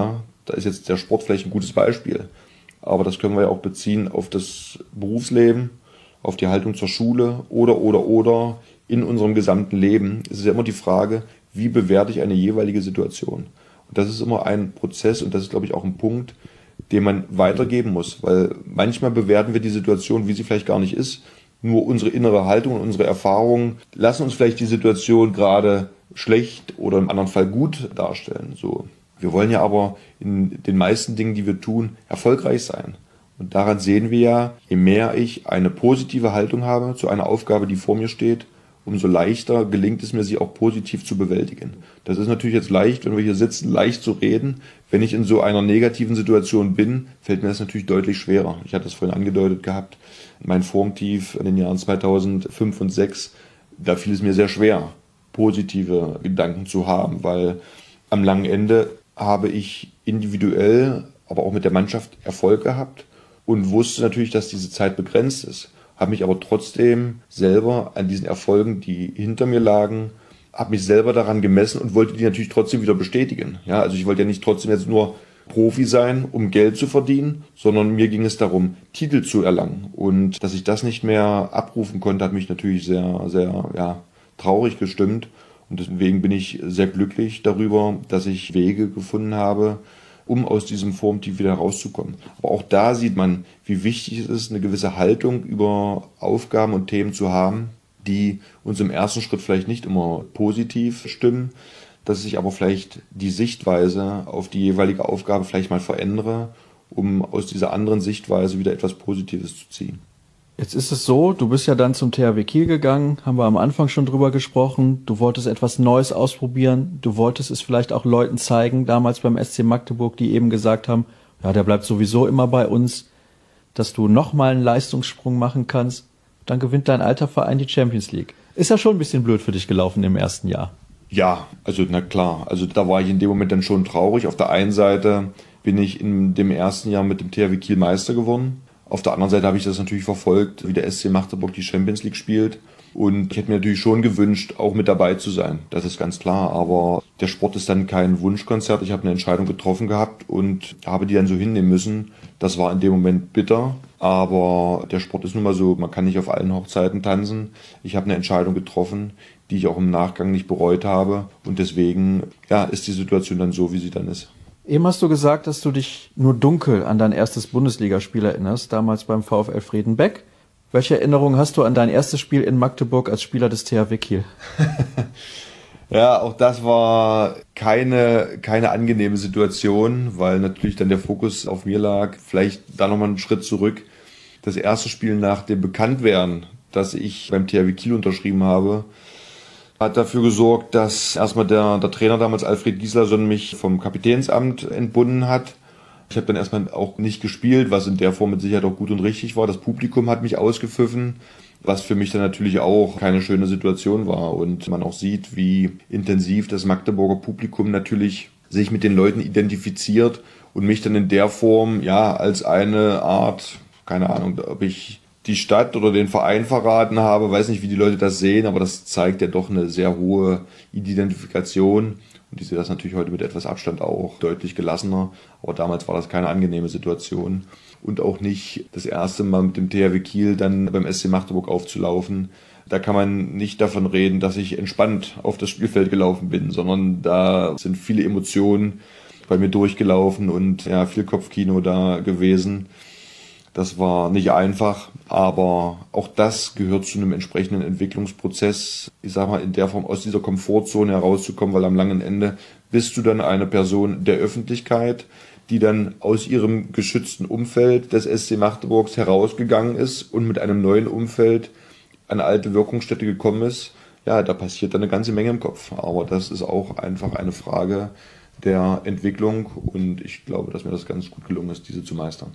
Speaker 2: Da ist jetzt der Sport vielleicht ein gutes Beispiel. Aber das können wir ja auch beziehen auf das Berufsleben, auf die Haltung zur Schule oder, oder, oder in unserem gesamten Leben. Es ist ja immer die Frage, wie bewerte ich eine jeweilige Situation? Und das ist immer ein Prozess und das ist, glaube ich, auch ein Punkt, den man weitergeben muss. Weil manchmal bewerten wir die Situation, wie sie vielleicht gar nicht ist. Nur unsere innere Haltung und unsere Erfahrungen lassen uns vielleicht die Situation gerade schlecht oder im anderen Fall gut darstellen. So. Wir wollen ja aber in den meisten Dingen, die wir tun, erfolgreich sein. Und daran sehen wir ja, je mehr ich eine positive Haltung habe zu einer Aufgabe, die vor mir steht, umso leichter gelingt es mir, sie auch positiv zu bewältigen. Das ist natürlich jetzt leicht, wenn wir hier sitzen, leicht zu reden. Wenn ich in so einer negativen Situation bin, fällt mir das natürlich deutlich schwerer. Ich hatte es vorhin angedeutet gehabt, mein Formtief in den Jahren zweitausendfünf und zweitausendsechs, da fiel es mir sehr schwer, positive Gedanken zu haben, weil am langen Ende habe ich individuell, aber auch mit der Mannschaft Erfolg gehabt und wusste natürlich, dass diese Zeit begrenzt ist. Habe mich aber trotzdem selber an diesen Erfolgen, die hinter mir lagen, habe mich selber daran gemessen und wollte die natürlich trotzdem wieder bestätigen. Ja, also ich wollte ja nicht trotzdem jetzt nur Profi sein, um Geld zu verdienen, sondern mir ging es darum, Titel zu erlangen. Und dass ich das nicht mehr abrufen konnte, hat mich natürlich sehr, sehr ja, traurig gestimmt. Und deswegen bin ich sehr glücklich darüber, dass ich Wege gefunden habe, um aus diesem Formtief wieder rauszukommen. Aber auch da sieht man, wie wichtig es ist, eine gewisse Haltung über Aufgaben und Themen zu haben, die uns im ersten Schritt vielleicht nicht immer positiv stimmen, dass ich aber vielleicht die Sichtweise auf die jeweilige Aufgabe vielleicht mal verändere, um aus dieser anderen Sichtweise wieder etwas Positives zu ziehen.
Speaker 1: Jetzt ist es so, du bist ja dann zum T H W Kiel gegangen, haben wir am Anfang schon drüber gesprochen. Du wolltest etwas Neues ausprobieren, du wolltest es vielleicht auch Leuten zeigen, damals beim S C Magdeburg, die eben gesagt haben, ja, der bleibt sowieso immer bei uns, dass du nochmal einen Leistungssprung machen kannst. Dann gewinnt dein alter Verein die Champions League. Ist ja schon ein bisschen blöd für dich gelaufen im ersten Jahr.
Speaker 2: Ja, also na klar, also da war ich in dem Moment dann schon traurig. Auf der einen Seite bin ich in dem ersten Jahr mit dem T H W Kiel Meister geworden. Auf der anderen Seite habe ich das natürlich verfolgt, wie der S C Magdeburg die Champions League spielt. Und ich hätte mir natürlich schon gewünscht, auch mit dabei zu sein. Das ist ganz klar. Aber der Sport ist dann kein Wunschkonzert. Ich habe eine Entscheidung getroffen gehabt und habe die dann so hinnehmen müssen. Das war in dem Moment bitter. Aber der Sport ist nun mal so, man kann nicht auf allen Hochzeiten tanzen. Ich habe eine Entscheidung getroffen, die ich auch im Nachgang nicht bereut habe. Und deswegen ja, ist die Situation dann so, wie sie dann ist.
Speaker 1: Eben hast du gesagt, dass du dich nur dunkel an dein erstes Bundesligaspiel erinnerst, damals beim VfL Fredenbeck. Welche Erinnerungen hast du an dein erstes Spiel in Magdeburg als Spieler des T H W Kiel?
Speaker 2: Ja, auch das war keine, keine angenehme Situation, weil natürlich dann der Fokus auf mir lag. Vielleicht da nochmal einen Schritt zurück. Das erste Spiel nach dem Bekanntwerden, dass ich beim T H W Kiel unterschrieben habe, hat dafür gesorgt, dass erstmal der, der Trainer damals, Alfred Gislason, mich vom Kapitänsamt entbunden hat. Ich habe dann erstmal auch nicht gespielt, was in der Form mit Sicherheit auch gut und richtig war. Das Publikum hat mich ausgepfiffen, was für mich dann natürlich auch keine schöne Situation war. Und man auch sieht, wie intensiv das Magdeburger Publikum natürlich sich mit den Leuten identifiziert und mich dann in der Form ja als eine Art, keine Ahnung, ob ich die Stadt oder den Verein verraten habe, weiß nicht, wie die Leute das sehen, aber das zeigt ja doch eine sehr hohe Identifikation. Und ich sehe das natürlich heute mit etwas Abstand auch deutlich gelassener. Aber damals war das keine angenehme Situation. Und auch nicht das erste Mal mit dem T H W Kiel dann beim S C Magdeburg aufzulaufen. Da kann man nicht davon reden, dass ich entspannt auf das Spielfeld gelaufen bin, sondern da sind viele Emotionen bei mir durchgelaufen und ja, viel Kopfkino da gewesen. Das war nicht einfach, aber auch das gehört zu einem entsprechenden Entwicklungsprozess, ich sag mal, in der Form aus dieser Komfortzone herauszukommen, weil am langen Ende bist du dann eine Person der Öffentlichkeit, die dann aus ihrem geschützten Umfeld des S C Magdeburgs herausgegangen ist und mit einem neuen Umfeld an eine alte Wirkungsstätte gekommen ist. Ja, da passiert dann eine ganze Menge im Kopf, aber das ist auch einfach eine Frage der Entwicklung und ich glaube, dass mir das ganz gut gelungen ist, diese zu meistern.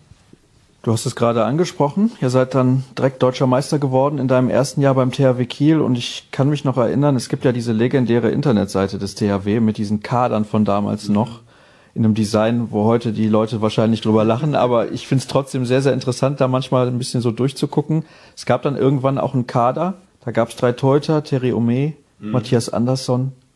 Speaker 1: Du hast es gerade angesprochen, ihr seid dann direkt deutscher Meister geworden in deinem ersten Jahr beim T H W Kiel und ich kann mich noch erinnern, es gibt ja diese legendäre Internetseite des T H W mit diesen Kadern von damals noch, in einem Design, wo heute die Leute wahrscheinlich drüber lachen, aber ich finde es trotzdem sehr, sehr interessant, da manchmal ein bisschen so durchzugucken. Es gab dann irgendwann auch einen Kader, da gab es drei Torhüter, Terry Ome, mhm. Matthias Andersson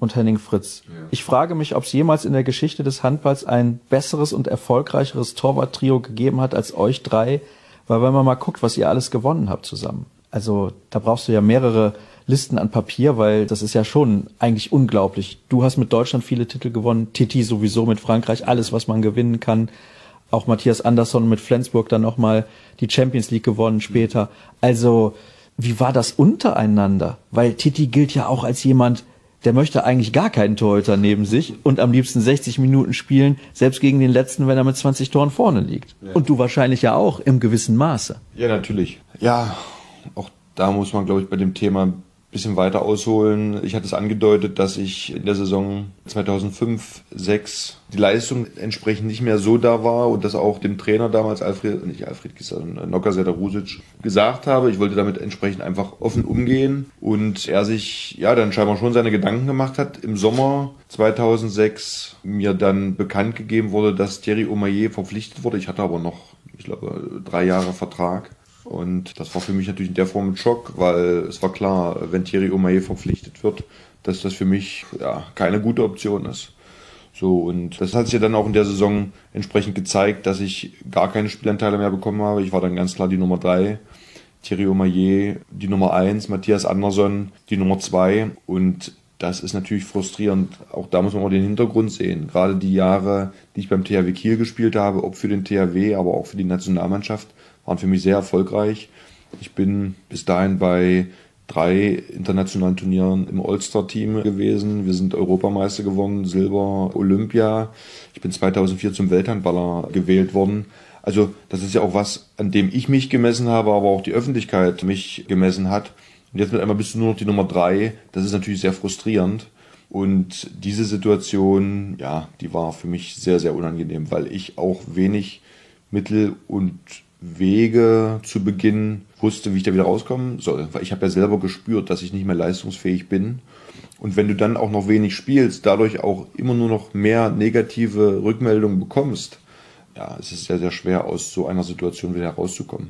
Speaker 1: und Henning Fritz. Ja. Ich frage mich, ob es jemals in der Geschichte des Handballs ein besseres und erfolgreicheres Torwarttrio gegeben hat als euch drei, weil wenn man mal guckt, was ihr alles gewonnen habt zusammen. Also da brauchst du ja mehrere Listen an Papier, weil das ist ja schon eigentlich unglaublich. Du hast mit Deutschland viele Titel gewonnen, Titi sowieso mit Frankreich, alles, was man gewinnen kann. Auch Matthias Andersson mit Flensburg dann nochmal die Champions League gewonnen später. Also wie war das untereinander? Weil Titi gilt ja auch als jemand, der möchte eigentlich gar keinen Torhüter neben sich und am liebsten sechzig Minuten spielen, selbst gegen den Letzten, wenn er mit zwanzig Toren vorne liegt. Ja. Und du wahrscheinlich ja auch im gewissen Maße.
Speaker 2: Ja, natürlich. Ja, auch da muss man, glaube ich, bei dem Thema ein bisschen weiter ausholen. Ich hatte es angedeutet, dass ich in der Saison zweitausendfünf sechs die Leistung entsprechend nicht mehr so da war und das auch dem Trainer damals, Alfred, nicht Alfred Gisser, Nokaseter Rusic, gesagt habe. Ich wollte damit entsprechend einfach offen umgehen und er sich ja dann scheinbar schon seine Gedanken gemacht hat. Im Sommer zweitausendsechs mir dann bekannt gegeben wurde, dass Thierry Omeyer verpflichtet wurde. Ich hatte aber noch, ich glaube, drei Jahre Vertrag. Und das war für mich natürlich in der Form ein Schock, weil es war klar, wenn Thierry Omeyer verpflichtet wird, dass das für mich ja keine gute Option ist. So, und das hat sich ja dann auch in der Saison entsprechend gezeigt, dass ich gar keine Spielanteile mehr bekommen habe. Ich war dann ganz klar die Nummer drei, Thierry Omeyer die Nummer eins, Matthias Andersson die Nummer zwei. Und das ist natürlich frustrierend. Auch da muss man mal den Hintergrund sehen. Gerade die Jahre, die ich beim T H W Kiel gespielt habe, ob für den T H W, aber auch für die Nationalmannschaft, waren für mich sehr erfolgreich. Ich bin bis dahin bei drei internationalen Turnieren im All-Star-Team gewesen. Wir sind Europameister geworden, Silber, Olympia. Ich bin zweitausendvier zum Welthandballer gewählt worden. Also das ist ja auch was, an dem ich mich gemessen habe, aber auch die Öffentlichkeit mich gemessen hat. Und jetzt mit einmal bist du nur noch die Nummer drei. Das ist natürlich sehr frustrierend. Und diese Situation, ja, die war für mich sehr, sehr unangenehm, weil ich auch wenig Mittel und Wege zu Beginn wusste, wie ich da wieder rauskommen soll. Weil ich habe ja selber gespürt, dass ich nicht mehr leistungsfähig bin. Und wenn du dann auch noch wenig spielst, dadurch auch immer nur noch mehr negative Rückmeldungen bekommst, ja, es ist sehr, sehr schwer, aus so einer Situation wieder herauszukommen.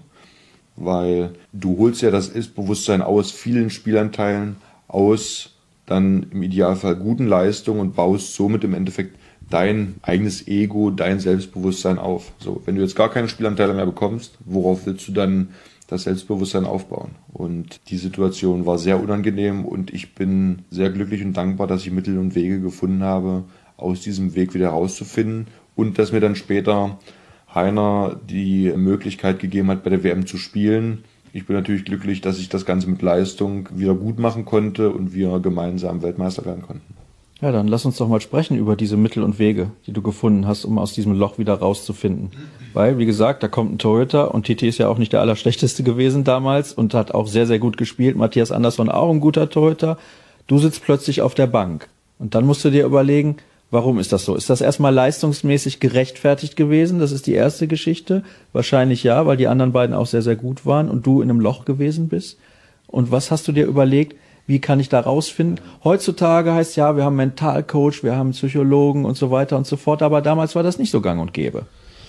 Speaker 2: Weil du holst ja das Ist-Bewusstsein aus vielen Spielanteilen, aus dann im Idealfall guten Leistungen und baust somit im Endeffekt dein eigenes Ego, dein Selbstbewusstsein auf. So, wenn du jetzt gar keine Spielanteile mehr bekommst, worauf willst du dann das Selbstbewusstsein aufbauen? Und die Situation war sehr unangenehm und ich bin sehr glücklich und dankbar, dass ich Mittel und Wege gefunden habe, aus diesem Weg wieder rauszufinden und dass mir dann später Heiner die Möglichkeit gegeben hat, bei der W M zu spielen. Ich bin natürlich glücklich, dass ich das Ganze mit Leistung wieder gut machen konnte und wir gemeinsam Weltmeister werden konnten.
Speaker 1: Ja, dann lass uns doch mal sprechen über diese Mittel und Wege, die du gefunden hast, um aus diesem Loch wieder rauszufinden. Weil, wie gesagt, da kommt ein Torhüter und Titi ist ja auch nicht der Allerschlechteste gewesen damals und hat auch sehr, sehr gut gespielt. Matthias Andersson auch ein guter Torhüter. Du sitzt plötzlich auf der Bank. Und dann musst du dir überlegen, warum ist das so? Ist das erstmal leistungsmäßig gerechtfertigt gewesen? Das ist die erste Geschichte. Wahrscheinlich ja, weil die anderen beiden auch sehr, sehr gut waren und du in einem Loch gewesen bist. Und was hast du dir überlegt? Wie kann ich da rausfinden? Heutzutage heißt ja, wir haben Mentalcoach, wir haben Psychologen und so weiter und so fort, aber damals war das nicht so gang und gäbe.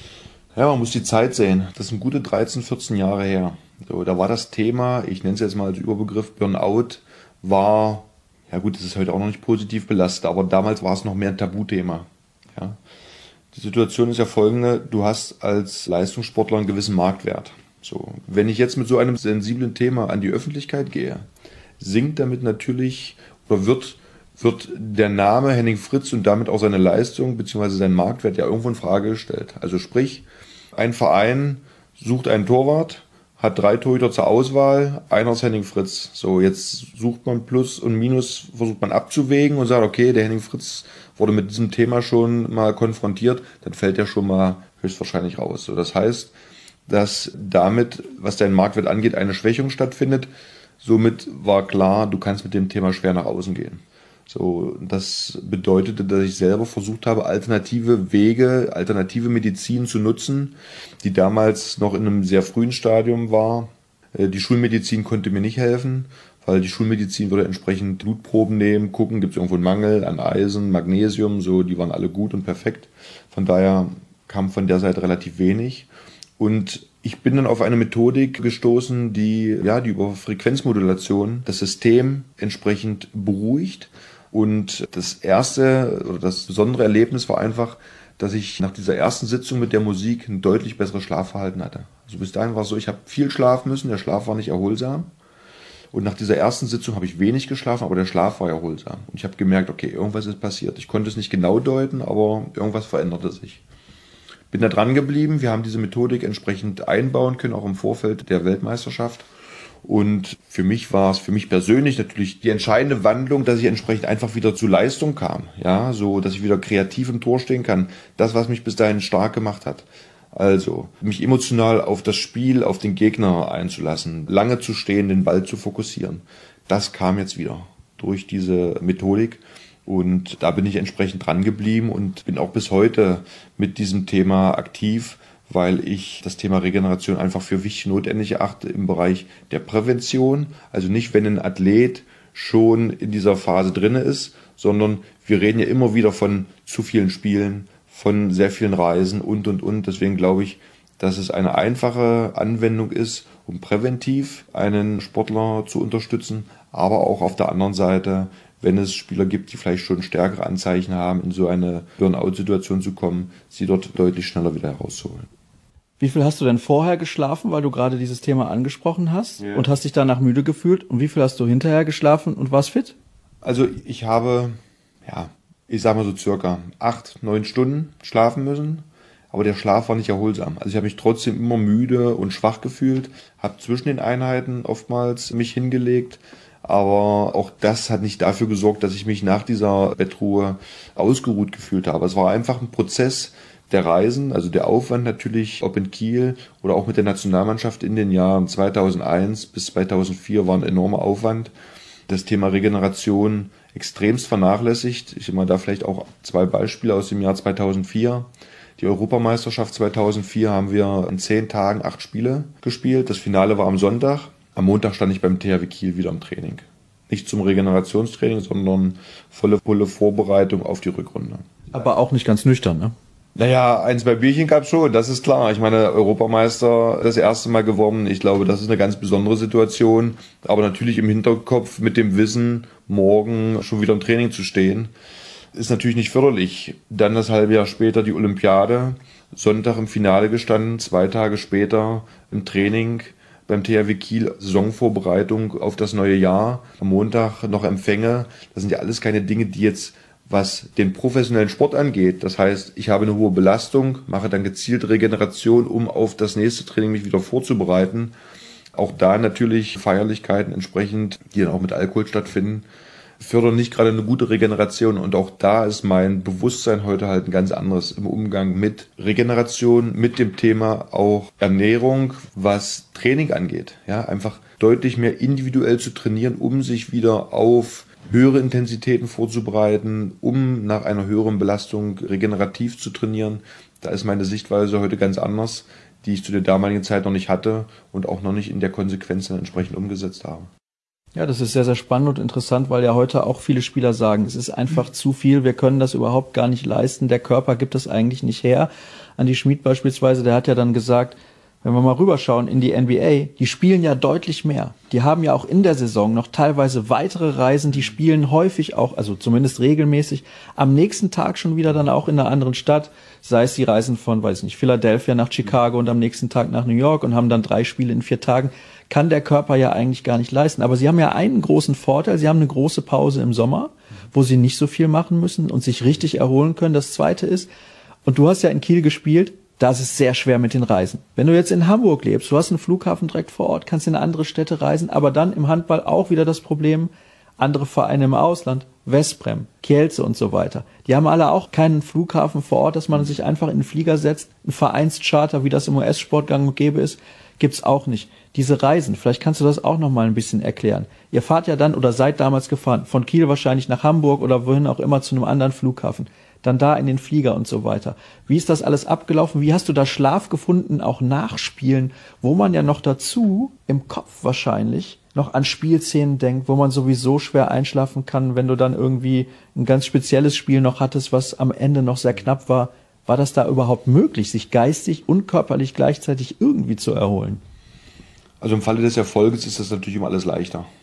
Speaker 2: Ja, man muss die Zeit sehen. Das sind gute dreizehn, vierzehn Jahre her. So, da war das Thema, ich nenne es jetzt mal als Überbegriff Burnout, war, ja gut, das ist heute auch noch nicht positiv belastet, aber damals war es noch mehr ein Tabuthema. Ja. Die Situation ist ja folgende, du hast als Leistungssportler einen gewissen Marktwert. So, wenn ich jetzt mit so einem sensiblen Thema an die Öffentlichkeit gehe, sinkt damit natürlich oder wird, wird der Name Henning Fritz und damit auch seine Leistung bzw. sein Marktwert ja irgendwo in Frage gestellt. Also sprich, ein Verein sucht einen Torwart, hat drei Torhüter zur Auswahl, einer ist Henning Fritz. So, jetzt sucht man Plus und Minus, versucht man abzuwägen und sagt, okay, der Henning Fritz wurde mit diesem Thema schon mal konfrontiert, dann fällt er schon mal höchstwahrscheinlich raus. So, das heißt, dass damit, was deinen Marktwert angeht, eine Schwächung stattfindet. Somit war klar, du kannst mit dem Thema schwer nach außen gehen. So, das bedeutete, dass ich selber versucht habe, alternative Wege, alternative Medizin zu nutzen, die damals noch in einem sehr frühen Stadium war. Die Schulmedizin konnte mir nicht helfen, weil die Schulmedizin würde entsprechend Blutproben nehmen, gucken, gibt es irgendwo einen Mangel an Eisen, Magnesium, so, die waren alle gut und perfekt. Von daher kam von der Seite relativ wenig. Und ich bin dann auf eine Methodik gestoßen, die, ja, die über Frequenzmodulation das System entsprechend beruhigt, Und das erste oder das besondere Erlebnis war einfach, dass ich nach dieser ersten Sitzung mit der Musik ein deutlich besseres Schlafverhalten hatte. Also bis dahin war es so, ich habe viel schlafen müssen, der Schlaf war nicht erholsam. Und nach dieser ersten Sitzung habe ich wenig geschlafen, aber der Schlaf war erholsam. Und ich habe gemerkt, okay, irgendwas ist passiert. Ich konnte es nicht genau deuten, aber irgendwas veränderte sich. Bin da dran geblieben. Wir haben diese Methodik entsprechend einbauen können, auch im Vorfeld der Weltmeisterschaft. Und für mich war es, für mich persönlich natürlich die entscheidende Wandlung, dass ich entsprechend einfach wieder zu Leistung kam. Ja, so, dass ich wieder kreativ im Tor stehen kann. Das, was mich bis dahin stark gemacht hat. Also, mich emotional auf das Spiel, auf den Gegner einzulassen, lange zu stehen, den Ball zu fokussieren. Das kam jetzt wieder durch diese Methodik. Und da bin ich entsprechend dran geblieben und bin auch bis heute mit diesem Thema aktiv, weil ich das Thema Regeneration einfach für wichtig notwendig erachte im Bereich der Prävention. Also nicht, wenn ein Athlet schon in dieser Phase drin ist, sondern wir reden ja immer wieder von zu vielen Spielen, von sehr vielen Reisen und, und, und. Deswegen glaube ich, dass es eine einfache Anwendung ist, um präventiv einen Sportler zu unterstützen, aber auch auf der anderen Seite, wenn es Spieler gibt, die vielleicht schon stärkere Anzeichen haben, in so eine Burnout-Situation zu kommen, sie dort deutlich schneller wieder herauszuholen.
Speaker 1: Wie viel hast du denn vorher geschlafen, weil du gerade dieses Thema angesprochen hast, ja, und hast dich danach müde gefühlt? Und wie viel hast du hinterher geschlafen und warst fit?
Speaker 2: Also ich habe, ja, ich sag mal so circa acht, neun Stunden schlafen müssen, aber der Schlaf war nicht erholsam. Also ich habe mich trotzdem immer müde und schwach gefühlt, habe zwischen den Einheiten oftmals mich hingelegt, aber auch das hat nicht dafür gesorgt, dass ich mich nach dieser Bettruhe ausgeruht gefühlt habe. Es war einfach ein Prozess der Reisen, also der Aufwand natürlich, ob in Kiel oder auch mit der Nationalmannschaft in den Jahren zweitausendeins bis zweitausendvier war ein enormer Aufwand. Das Thema Regeneration extremst vernachlässigt. Ich meine da vielleicht auch zwei Beispiele aus dem Jahr zweitausendvier. Die Europameisterschaft zweitausendvier haben wir in zehn Tagen acht Spiele gespielt. Das Finale war am Sonntag. Am Montag stand ich beim T H W Kiel wieder im Training. Nicht zum Regenerationstraining, sondern volle Pulle Vorbereitung auf die Rückrunde.
Speaker 1: Aber auch nicht ganz nüchtern, ne?
Speaker 2: Naja, ein, zwei Bierchen gab's schon, das ist klar. Ich meine, Europameister das erste Mal gewonnen. Ich glaube, das ist eine ganz besondere Situation. Aber natürlich im Hinterkopf mit dem Wissen, morgen schon wieder im Training zu stehen, ist natürlich nicht förderlich. Dann das halbe Jahr später die Olympiade. Sonntag im Finale gestanden, zwei Tage später im Training beim T H W Kiel, Saisonvorbereitung auf das neue Jahr. Am Montag noch Empfänge. Das sind ja alles keine Dinge, die jetzt, was den professionellen Sport angeht, das heißt, ich habe eine hohe Belastung, mache dann gezielt Regeneration, um auf das nächste Training mich wieder vorzubereiten. Auch da natürlich Feierlichkeiten entsprechend, die dann auch mit Alkohol stattfinden, fördern nicht gerade eine gute Regeneration. Und auch da ist mein Bewusstsein heute halt ein ganz anderes im Umgang mit Regeneration, mit dem Thema auch Ernährung, was Training angeht. Ja, einfach deutlich mehr individuell zu trainieren, um sich wieder auf höhere Intensitäten vorzubereiten, um nach einer höheren Belastung regenerativ zu trainieren. Da ist meine Sichtweise heute ganz anders, die ich zu der damaligen Zeit noch nicht hatte und auch noch nicht in der Konsequenz dann entsprechend umgesetzt habe.
Speaker 1: Ja, das ist sehr, sehr spannend und interessant, weil ja heute auch viele Spieler sagen, es ist einfach mhm. zu viel, wir können das überhaupt gar nicht leisten, der Körper gibt es eigentlich nicht her. Andi Schmid beispielsweise, der hat ja dann gesagt, wenn wir mal rüberschauen in die N B A, die spielen ja deutlich mehr. Die haben ja auch in der Saison noch teilweise weitere Reisen, die spielen häufig auch, also zumindest regelmäßig, am nächsten Tag schon wieder dann auch in einer anderen Stadt, sei es die Reisen von, weiß nicht, Philadelphia nach Chicago und am nächsten Tag nach New York und haben dann drei Spiele in vier Tagen, kann der Körper ja eigentlich gar nicht leisten. Aber sie haben ja einen großen Vorteil, sie haben eine große Pause im Sommer, wo sie nicht so viel machen müssen und sich richtig erholen können. Das Zweite ist, und du hast ja in Kiel gespielt, da ist es sehr schwer mit den Reisen. Wenn du jetzt in Hamburg lebst, du hast einen Flughafen direkt vor Ort, kannst in andere Städte reisen, aber dann im Handball auch wieder das Problem, andere Vereine im Ausland, Westbrem, Kielce und so weiter, die haben alle auch keinen Flughafen vor Ort, dass man sich einfach in den Flieger setzt, ein Vereinscharter, wie das im U S-Sport gang und gäbe ist, gibt's auch nicht. Diese Reisen, vielleicht kannst du das auch noch mal ein bisschen erklären. Ihr fahrt ja dann oder seid damals gefahren, von Kiel wahrscheinlich nach Hamburg oder wohin auch immer zu einem anderen Flughafen, dann da in den Flieger und so weiter. Wie ist das alles abgelaufen? Wie hast du da Schlaf gefunden, auch nach Spielen, wo man ja noch dazu im Kopf wahrscheinlich noch an Spielszenen denkt, wo man sowieso schwer einschlafen kann, wenn du dann irgendwie ein ganz spezielles Spiel noch hattest, was am Ende noch sehr knapp war. War das da überhaupt möglich, sich geistig und körperlich gleichzeitig irgendwie zu erholen?
Speaker 2: Also im Falle des Erfolges ist das natürlich immer alles leichter.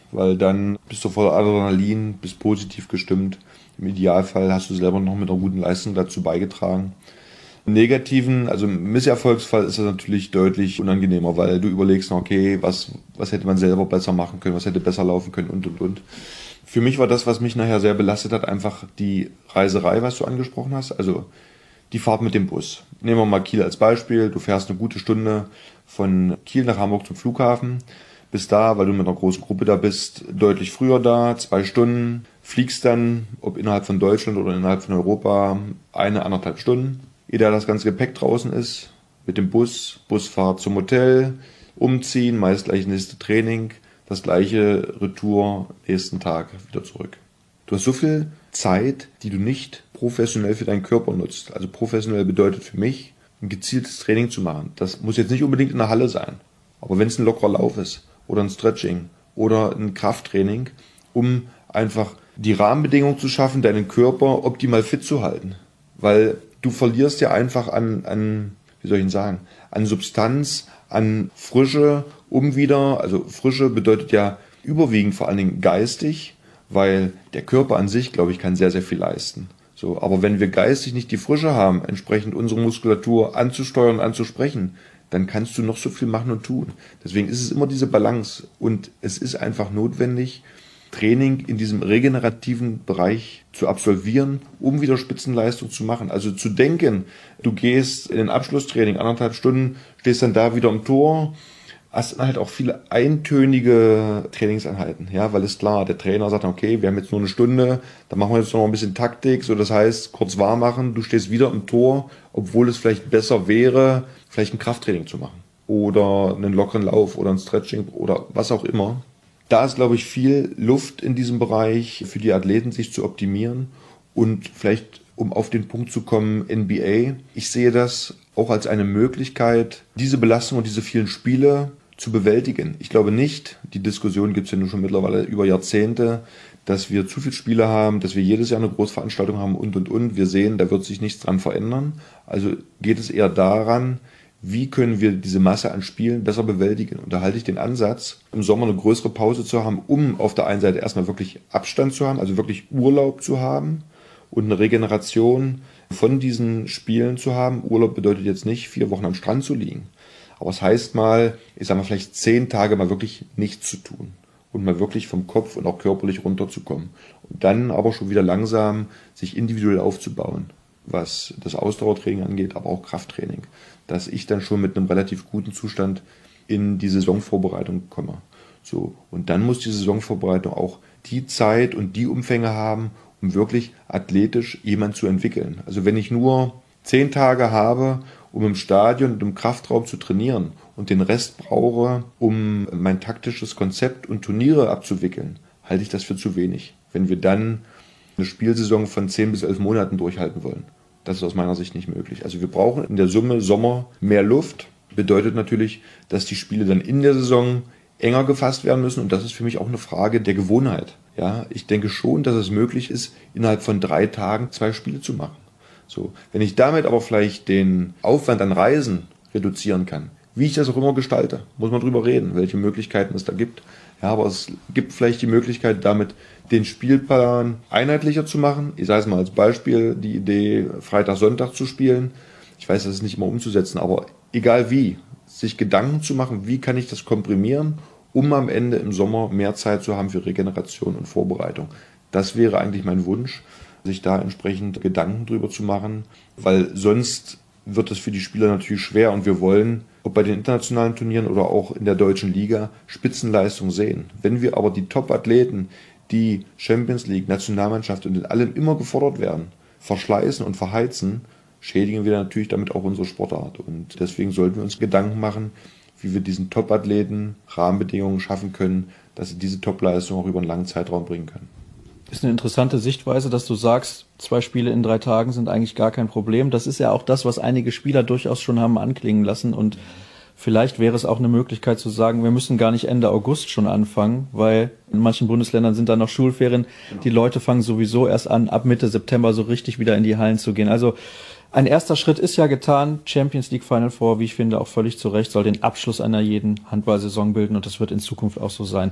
Speaker 2: weil dann bist du voller Adrenalin, bist positiv gestimmt. Im Idealfall hast du selber noch mit einer guten Leistung dazu beigetragen. Im negativen, also im Misserfolgsfall ist das natürlich deutlich unangenehmer, weil du überlegst, okay, was, was hätte man selber besser machen können, was hätte besser laufen können und, und, und. Für mich war das, was mich nachher sehr belastet hat, einfach die Reiserei, was du angesprochen hast, also die Fahrt mit dem Bus. Nehmen wir mal Kiel als Beispiel, du fährst eine gute Stunde von Kiel nach Hamburg zum Flughafen, bist da, weil du mit einer großen Gruppe da bist, deutlich früher da, zwei Stunden, fliegst dann, ob innerhalb von Deutschland oder innerhalb von Europa, eine, anderthalb Stunden. Ehe da das ganze Gepäck draußen ist, mit dem Bus, Busfahrt zum Hotel, umziehen, meist gleich nächste Training, das gleiche Retour nächsten Tag wieder zurück. Du hast so viel Zeit, die du nicht professionell für deinen Körper nutzt. Also professionell bedeutet für mich, ein gezieltes Training zu machen. Das muss jetzt nicht unbedingt in der Halle sein, aber wenn es ein lockerer Lauf ist oder ein Stretching oder ein Krafttraining, um einfach die Rahmenbedingungen zu schaffen, deinen Körper optimal fit zu halten. Weil du verlierst ja einfach an, an, wie soll ich denn sagen, an Substanz, an Frische, um wieder, also Frische bedeutet ja überwiegend vor allen Dingen geistig, weil der Körper an sich, glaube ich, kann sehr, sehr viel leisten. So, aber wenn wir geistig nicht die Frische haben, entsprechend unsere Muskulatur anzusteuern und anzusprechen, dann kannst du noch so viel machen und tun. Deswegen ist es immer diese Balance und es ist einfach notwendig, Training in diesem regenerativen Bereich zu absolvieren, um wieder Spitzenleistung zu machen. Also zu denken, du gehst in ein Abschlusstraining, anderthalb Stunden, stehst dann da wieder am Tor, hast dann halt auch viele eintönige Trainingseinheiten, ja, weil ist klar, der Trainer sagt, okay, wir haben jetzt nur eine Stunde, dann machen wir jetzt noch ein bisschen Taktik, so das heißt, kurz warm machen, du stehst wieder im Tor, obwohl es vielleicht besser wäre, vielleicht ein Krafttraining zu machen oder einen lockeren Lauf oder ein Stretching oder was auch immer. Da ist, glaube ich, viel Luft in diesem Bereich für die Athleten, sich zu optimieren und vielleicht, um auf den Punkt zu kommen, N B A. Ich sehe das auch als eine Möglichkeit, diese Belastung und diese vielen Spiele zu bewältigen. Ich glaube nicht, die Diskussion gibt es ja nun schon mittlerweile über Jahrzehnte, dass wir zu viele Spiele haben, dass wir jedes Jahr eine Großveranstaltung haben und, und, und. Wir sehen, da wird sich nichts dran verändern. Also geht es eher daran, wie können wir diese Masse an Spielen besser bewältigen? Und da halte ich den Ansatz, im Sommer eine größere Pause zu haben, um auf der einen Seite erstmal wirklich Abstand zu haben, also wirklich Urlaub zu haben und eine Regeneration von diesen Spielen zu haben. Urlaub bedeutet jetzt nicht, vier Wochen am Strand zu liegen. Aber es heißt mal, ich sage mal vielleicht zehn Tage mal wirklich nichts zu tun und mal wirklich vom Kopf und auch körperlich runterzukommen. Und dann aber schon wieder langsam sich individuell aufzubauen, was das Ausdauertraining angeht, aber auch Krafttraining, dass ich dann schon mit einem relativ guten Zustand in die Saisonvorbereitung komme. So, und dann muss die Saisonvorbereitung auch die Zeit und die Umfänge haben, um wirklich athletisch jemanden zu entwickeln. Also wenn ich nur zehn Tage habe, um im Stadion und im Kraftraum zu trainieren und den Rest brauche, um mein taktisches Konzept und Turniere abzuwickeln, halte ich das für zu wenig. Wenn wir dann eine Spielsaison von zehn bis elf Monaten durchhalten wollen. Das ist aus meiner Sicht nicht möglich. Also wir brauchen in der Summe Sommer mehr Luft. Bedeutet natürlich, dass die Spiele dann in der Saison enger gefasst werden müssen. Und das ist für mich auch eine Frage der Gewohnheit. Ja, ich denke schon, dass es möglich ist, innerhalb von drei Tagen zwei Spiele zu machen. So, wenn ich damit aber vielleicht den Aufwand an Reisen reduzieren kann, wie ich das auch immer gestalte, muss man drüber reden, welche Möglichkeiten es da gibt. Ja, aber es gibt vielleicht die Möglichkeit, damit den Spielplan einheitlicher zu machen. Ich sage es mal als Beispiel, die Idee, Freitag, Sonntag zu spielen. Ich weiß, das ist nicht immer umzusetzen, aber egal wie, sich Gedanken zu machen, wie kann ich das komprimieren, um am Ende im Sommer mehr Zeit zu haben für Regeneration und Vorbereitung. Das wäre eigentlich mein Wunsch, sich da entsprechend Gedanken drüber zu machen, weil sonst wird es für die Spieler natürlich schwer und wir wollen, ob bei den internationalen Turnieren oder auch in der deutschen Liga, Spitzenleistung sehen. Wenn wir aber die Top-Athleten, die Champions League, Nationalmannschaft und in allem immer gefordert werden, verschleißen und verheizen, schädigen wir natürlich damit auch unsere Sportart. Und deswegen sollten wir uns Gedanken machen, wie wir diesen Top-Athleten Rahmenbedingungen schaffen können, dass sie diese Top-Leistung auch über einen langen Zeitraum bringen können.
Speaker 1: Ist eine interessante Sichtweise, dass du sagst, zwei Spiele in drei Tagen sind eigentlich gar kein Problem. Das ist ja auch das, was einige Spieler durchaus schon haben anklingen lassen. Und vielleicht wäre es auch eine Möglichkeit zu sagen, wir müssen gar nicht Ende August schon anfangen, weil in manchen Bundesländern sind da noch Schulferien. Genau. Die Leute fangen sowieso erst an, ab Mitte September so richtig wieder in die Hallen zu gehen. Also ein erster Schritt ist ja getan. Champions League Final Four, wie ich finde, auch völlig zu Recht, soll den Abschluss einer jeden Handballsaison bilden und das wird in Zukunft auch so sein.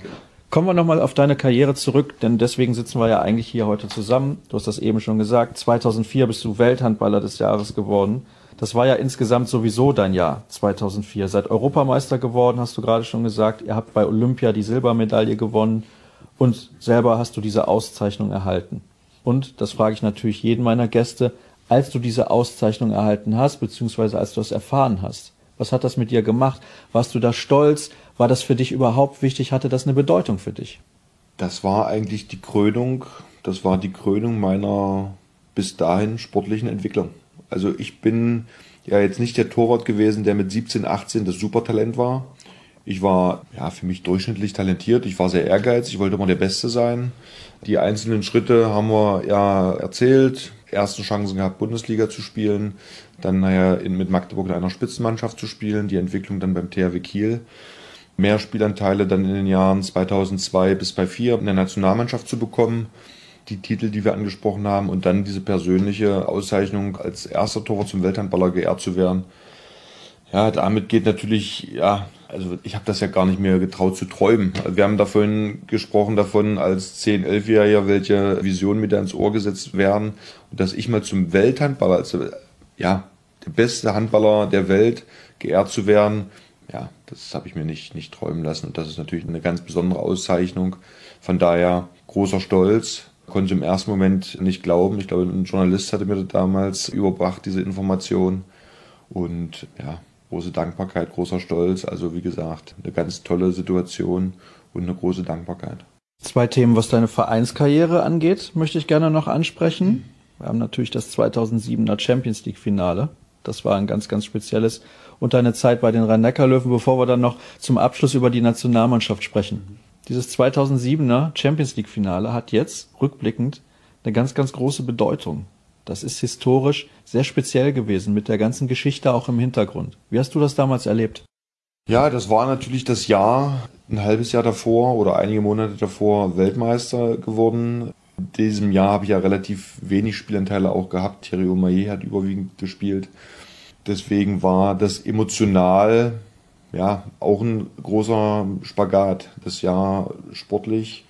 Speaker 1: Kommen wir nochmal auf deine Karriere zurück, denn deswegen sitzen wir ja eigentlich hier heute zusammen. Du hast das eben schon gesagt, zweitausendvier bist du Welthandballer des Jahres geworden. Das war ja insgesamt sowieso dein Jahr, zweitausendvier. Seid Europameister geworden, hast du gerade schon gesagt. Ihr habt bei Olympia die Silbermedaille gewonnen und selber hast du diese Auszeichnung erhalten. Und, das frage ich natürlich jeden meiner Gäste, als du diese Auszeichnung erhalten hast, beziehungsweise als du es erfahren hast, was hat das mit dir gemacht? Warst du da stolz? War das für dich überhaupt wichtig? Hatte das eine Bedeutung für dich?
Speaker 2: Das war eigentlich die Krönung, das war die Krönung meiner bis dahin sportlichen Entwicklung. Also ich bin ja jetzt nicht der Torwart gewesen, der mit siebzehn, achtzehn das Supertalent war. Ich war ja für mich durchschnittlich talentiert, ich war sehr ehrgeizig, ich wollte immer der Beste sein. Die einzelnen Schritte haben wir ja erzählt. Ersten Chancen gehabt, Bundesliga zu spielen, dann nachher in, mit Magdeburg in einer Spitzenmannschaft zu spielen, die Entwicklung dann beim T H W Kiel. Mehr Spielanteile dann in den Jahren zweitausendzwei bis zweitausendvier in der Nationalmannschaft zu bekommen, die Titel, die wir angesprochen haben und dann diese persönliche Auszeichnung als erster Torwart zum Welthandballer geehrt zu werden. Ja, damit geht natürlich, ja, also ich habe das ja gar nicht mehr getraut zu träumen. Wir haben davon gesprochen, davon als zehn-, elfjähriger, welche Visionen mir da ins Ohr gesetzt werden. Und dass ich mal zum Welthandballer, als ja, der beste Handballer der Welt geehrt zu werden, ja, das habe ich mir nicht, nicht träumen lassen. Und das ist natürlich eine ganz besondere Auszeichnung. Von daher großer Stolz. Konnte im ersten Moment nicht glauben. Ich glaube, ein Journalist hatte mir damals überbracht, diese Information. Und ja, große Dankbarkeit, großer Stolz. Also wie gesagt, eine ganz tolle Situation und eine große Dankbarkeit.
Speaker 1: Zwei Themen, was deine Vereinskarriere angeht, möchte ich gerne noch ansprechen. Wir haben natürlich das zweitausendsiebener Champions League Finale. Das war ein ganz, ganz spezielles. Und deine Zeit bei den Rhein-Neckar-Löwen, bevor wir dann noch zum Abschluss über die Nationalmannschaft sprechen. Dieses zweitausendsiebener Champions League Finale hat jetzt rückblickend eine ganz, ganz große Bedeutung. Das ist historisch sehr speziell gewesen, mit der ganzen Geschichte auch im Hintergrund. Wie hast du das damals erlebt?
Speaker 2: Ja, das war natürlich das Jahr, ein halbes Jahr davor oder einige Monate davor Weltmeister geworden. In diesem Jahr habe ich ja relativ wenig Spielanteile auch gehabt. Thierry Omeyer hat überwiegend gespielt. Deswegen war das emotional ja auch ein großer Spagat. Das Jahr sportlich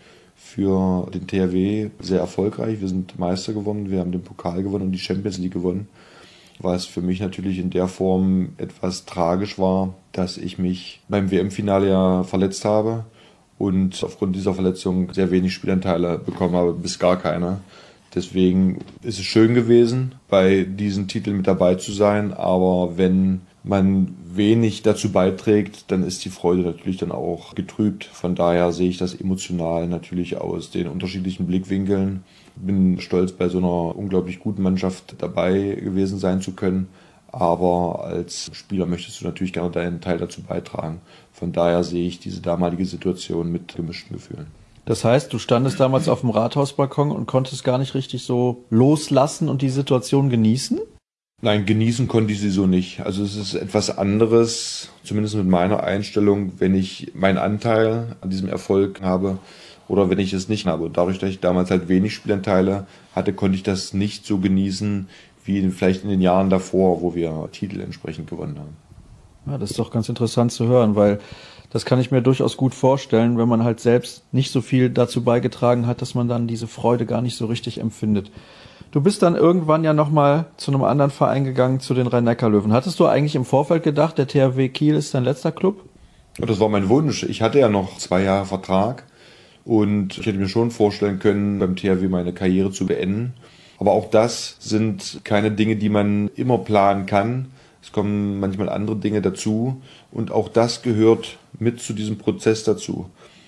Speaker 2: für den T H W sehr erfolgreich. Wir sind Meister geworden, wir haben den Pokal gewonnen und die Champions League gewonnen. Was für mich natürlich in der Form etwas tragisch war, dass ich mich beim W M-Finale ja verletzt habe und aufgrund dieser Verletzung sehr wenig Spielanteile bekommen habe, bis gar keine. Deswegen ist es schön gewesen, bei diesen Titeln mit dabei zu sein, aber wenn man wenig dazu beiträgt, dann ist die Freude natürlich dann auch getrübt. Von daher sehe ich das emotional natürlich aus den unterschiedlichen Blickwinkeln. Bin stolz, bei so einer unglaublich guten Mannschaft dabei gewesen sein zu können. Aber als Spieler möchtest du natürlich gerne deinen Teil dazu beitragen. Von daher sehe ich diese damalige Situation mit gemischten Gefühlen.
Speaker 1: Das heißt, du standest damals auf dem Rathausbalkon und konntest gar nicht richtig so loslassen und die Situation genießen?
Speaker 2: Nein, genießen konnte ich sie so nicht. Also es ist etwas anderes, zumindest mit meiner Einstellung, wenn ich meinen Anteil an diesem Erfolg habe oder wenn ich es nicht habe. Und dadurch, dass ich damals halt wenig Spielanteile hatte, konnte ich das nicht so genießen wie vielleicht in den Jahren davor, wo wir Titel entsprechend gewonnen haben.
Speaker 1: Ja, das ist doch ganz interessant zu hören, weil das kann ich mir durchaus gut vorstellen, wenn man halt selbst nicht so viel dazu beigetragen hat, dass man dann diese Freude gar nicht so richtig empfindet. Du bist dann irgendwann ja nochmal zu einem anderen Verein gegangen, zu den Rhein-Neckar-Löwen. Hattest du eigentlich im Vorfeld gedacht, der T H W Kiel ist dein letzter Club?
Speaker 2: Ja, das war mein Wunsch. Ich hatte ja noch zwei Jahre Vertrag und ich hätte mir schon vorstellen können, beim T H W meine Karriere zu beenden. Aber auch das sind keine Dinge, die man immer planen kann. Es kommen manchmal andere Dinge dazu und auch das gehört mit zu diesem Prozess dazu.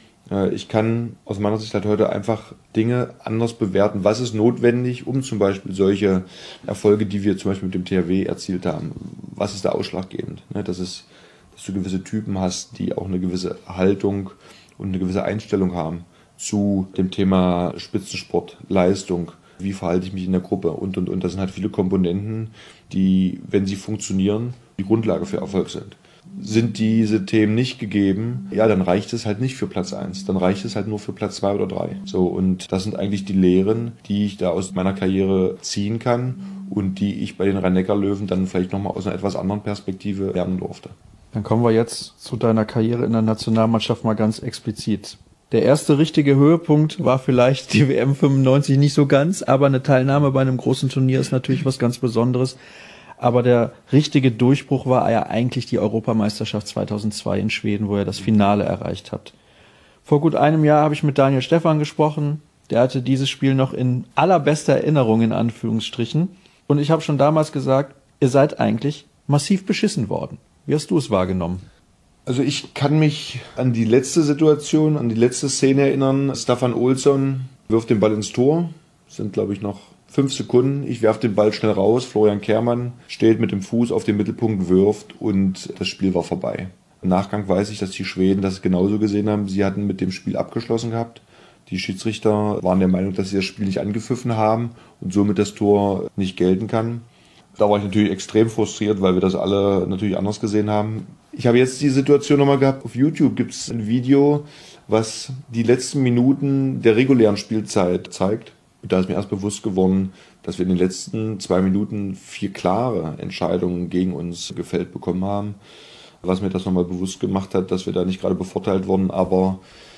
Speaker 2: Ich kann aus meiner Sicht halt heute einfach Dinge anders bewerten. Was ist notwendig, um zum Beispiel solche Erfolge, die wir zum Beispiel mit dem T H W erzielt haben, was ist da ausschlaggebend? Das ist, dass du gewisse Typen hast, die auch eine gewisse Haltung und eine gewisse Einstellung haben zu dem Thema Spitzensport, Leistung. Wie verhalte ich mich in der Gruppe und, und, und. Das sind halt viele Komponenten, die, wenn sie funktionieren, die Grundlage für Erfolg sind. Sind diese Themen nicht gegeben, ja, dann reicht es halt nicht für Platz eins. Dann reicht es halt nur für Platz zwei oder drei. So, und das sind eigentlich die Lehren, die ich da aus meiner Karriere ziehen kann und die ich bei den Rhein-Neckar-Löwen dann vielleicht nochmal aus einer etwas anderen Perspektive lernen durfte.
Speaker 1: Dann kommen wir jetzt zu deiner Karriere in der Nationalmannschaft mal ganz explizit. Der erste richtige Höhepunkt war vielleicht die W M fünfundneunzig, nicht so ganz, aber eine Teilnahme bei einem großen Turnier ist natürlich was ganz Besonderes. Aber der richtige Durchbruch war ja eigentlich die Europameisterschaft zweitausendzwei in Schweden, wo er das Finale erreicht hat. Vor gut einem Jahr habe ich mit Daniel Stephan gesprochen. Der hatte dieses Spiel noch in allerbester Erinnerung, in Anführungsstrichen. Und ich habe schon damals gesagt, ihr seid eigentlich massiv beschissen worden. Wie hast du es wahrgenommen?
Speaker 2: Also ich kann mich an die letzte Situation, an die letzte Szene erinnern. Staffan Olsson wirft den Ball ins Tor. Es sind, glaube ich, noch fünf Sekunden. Ich werfe den Ball schnell raus. Florian Kehrmann steht mit dem Fuß auf den Mittelpunkt, wirft und das Spiel war vorbei. Im Nachgang weiß ich, dass die Schweden das genauso gesehen haben. Sie hatten mit dem Spiel abgeschlossen gehabt. Die Schiedsrichter waren der Meinung, dass sie das Spiel nicht angepfiffen haben und somit das Tor nicht gelten kann. Da war ich natürlich extrem frustriert, weil wir das alle natürlich anders gesehen haben. Ich habe jetzt die Situation nochmal gehabt. Auf YouTube gibt es ein Video, was die letzten Minuten der regulären Spielzeit zeigt. Und da ist mir erst bewusst geworden, dass wir in den letzten zwei Minuten vier klare Entscheidungen gegen uns gefällt bekommen haben. Was mir das nochmal bewusst gemacht hat, dass wir da nicht gerade bevorteilt wurden. Aber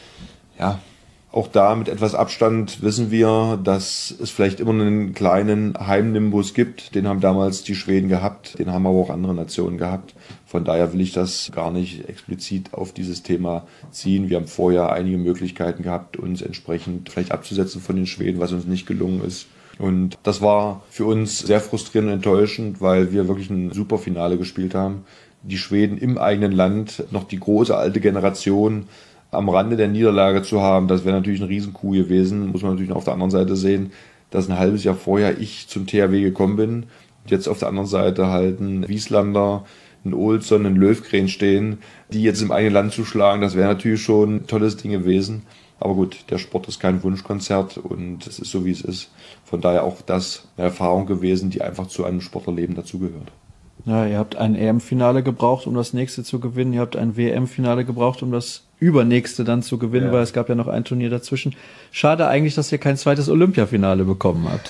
Speaker 2: ja, auch da mit etwas Abstand wissen wir, dass es vielleicht immer einen kleinen Heimnimbus gibt. Den haben damals die Schweden gehabt, den haben aber auch andere Nationen gehabt. Von daher will ich das gar nicht explizit auf dieses Thema ziehen. Wir haben vorher einige Möglichkeiten gehabt, uns entsprechend vielleicht abzusetzen von den Schweden, was uns nicht gelungen ist. Und das war für uns sehr frustrierend und enttäuschend, weil wir wirklich ein super Finale gespielt haben. Die Schweden im eigenen Land, noch die große alte Generation am Rande der Niederlage zu haben, das wäre natürlich ein Riesenkuh gewesen. Muss man natürlich auf der anderen Seite sehen, dass ein halbes Jahr vorher ich zum T H W gekommen bin. Und jetzt auf der anderen Seite halt ein Wieslander, ein Olsson, ein Löwgren stehen, die jetzt im eigenen Land zu schlagen, das wäre natürlich schon ein tolles Ding gewesen. Aber gut, der Sport ist kein Wunschkonzert und es ist so, wie es ist. Von daher auch das eine Erfahrung gewesen, die einfach zu einem Sportlerleben dazugehört.
Speaker 1: Ja, ihr habt ein E M-Finale gebraucht, um das nächste zu gewinnen. Ihr habt ein W M-Finale gebraucht, um das übernächste dann zu gewinnen, ja. Weil es gab ja noch ein Turnier dazwischen. Schade eigentlich, dass ihr kein zweites Olympiafinale bekommen habt.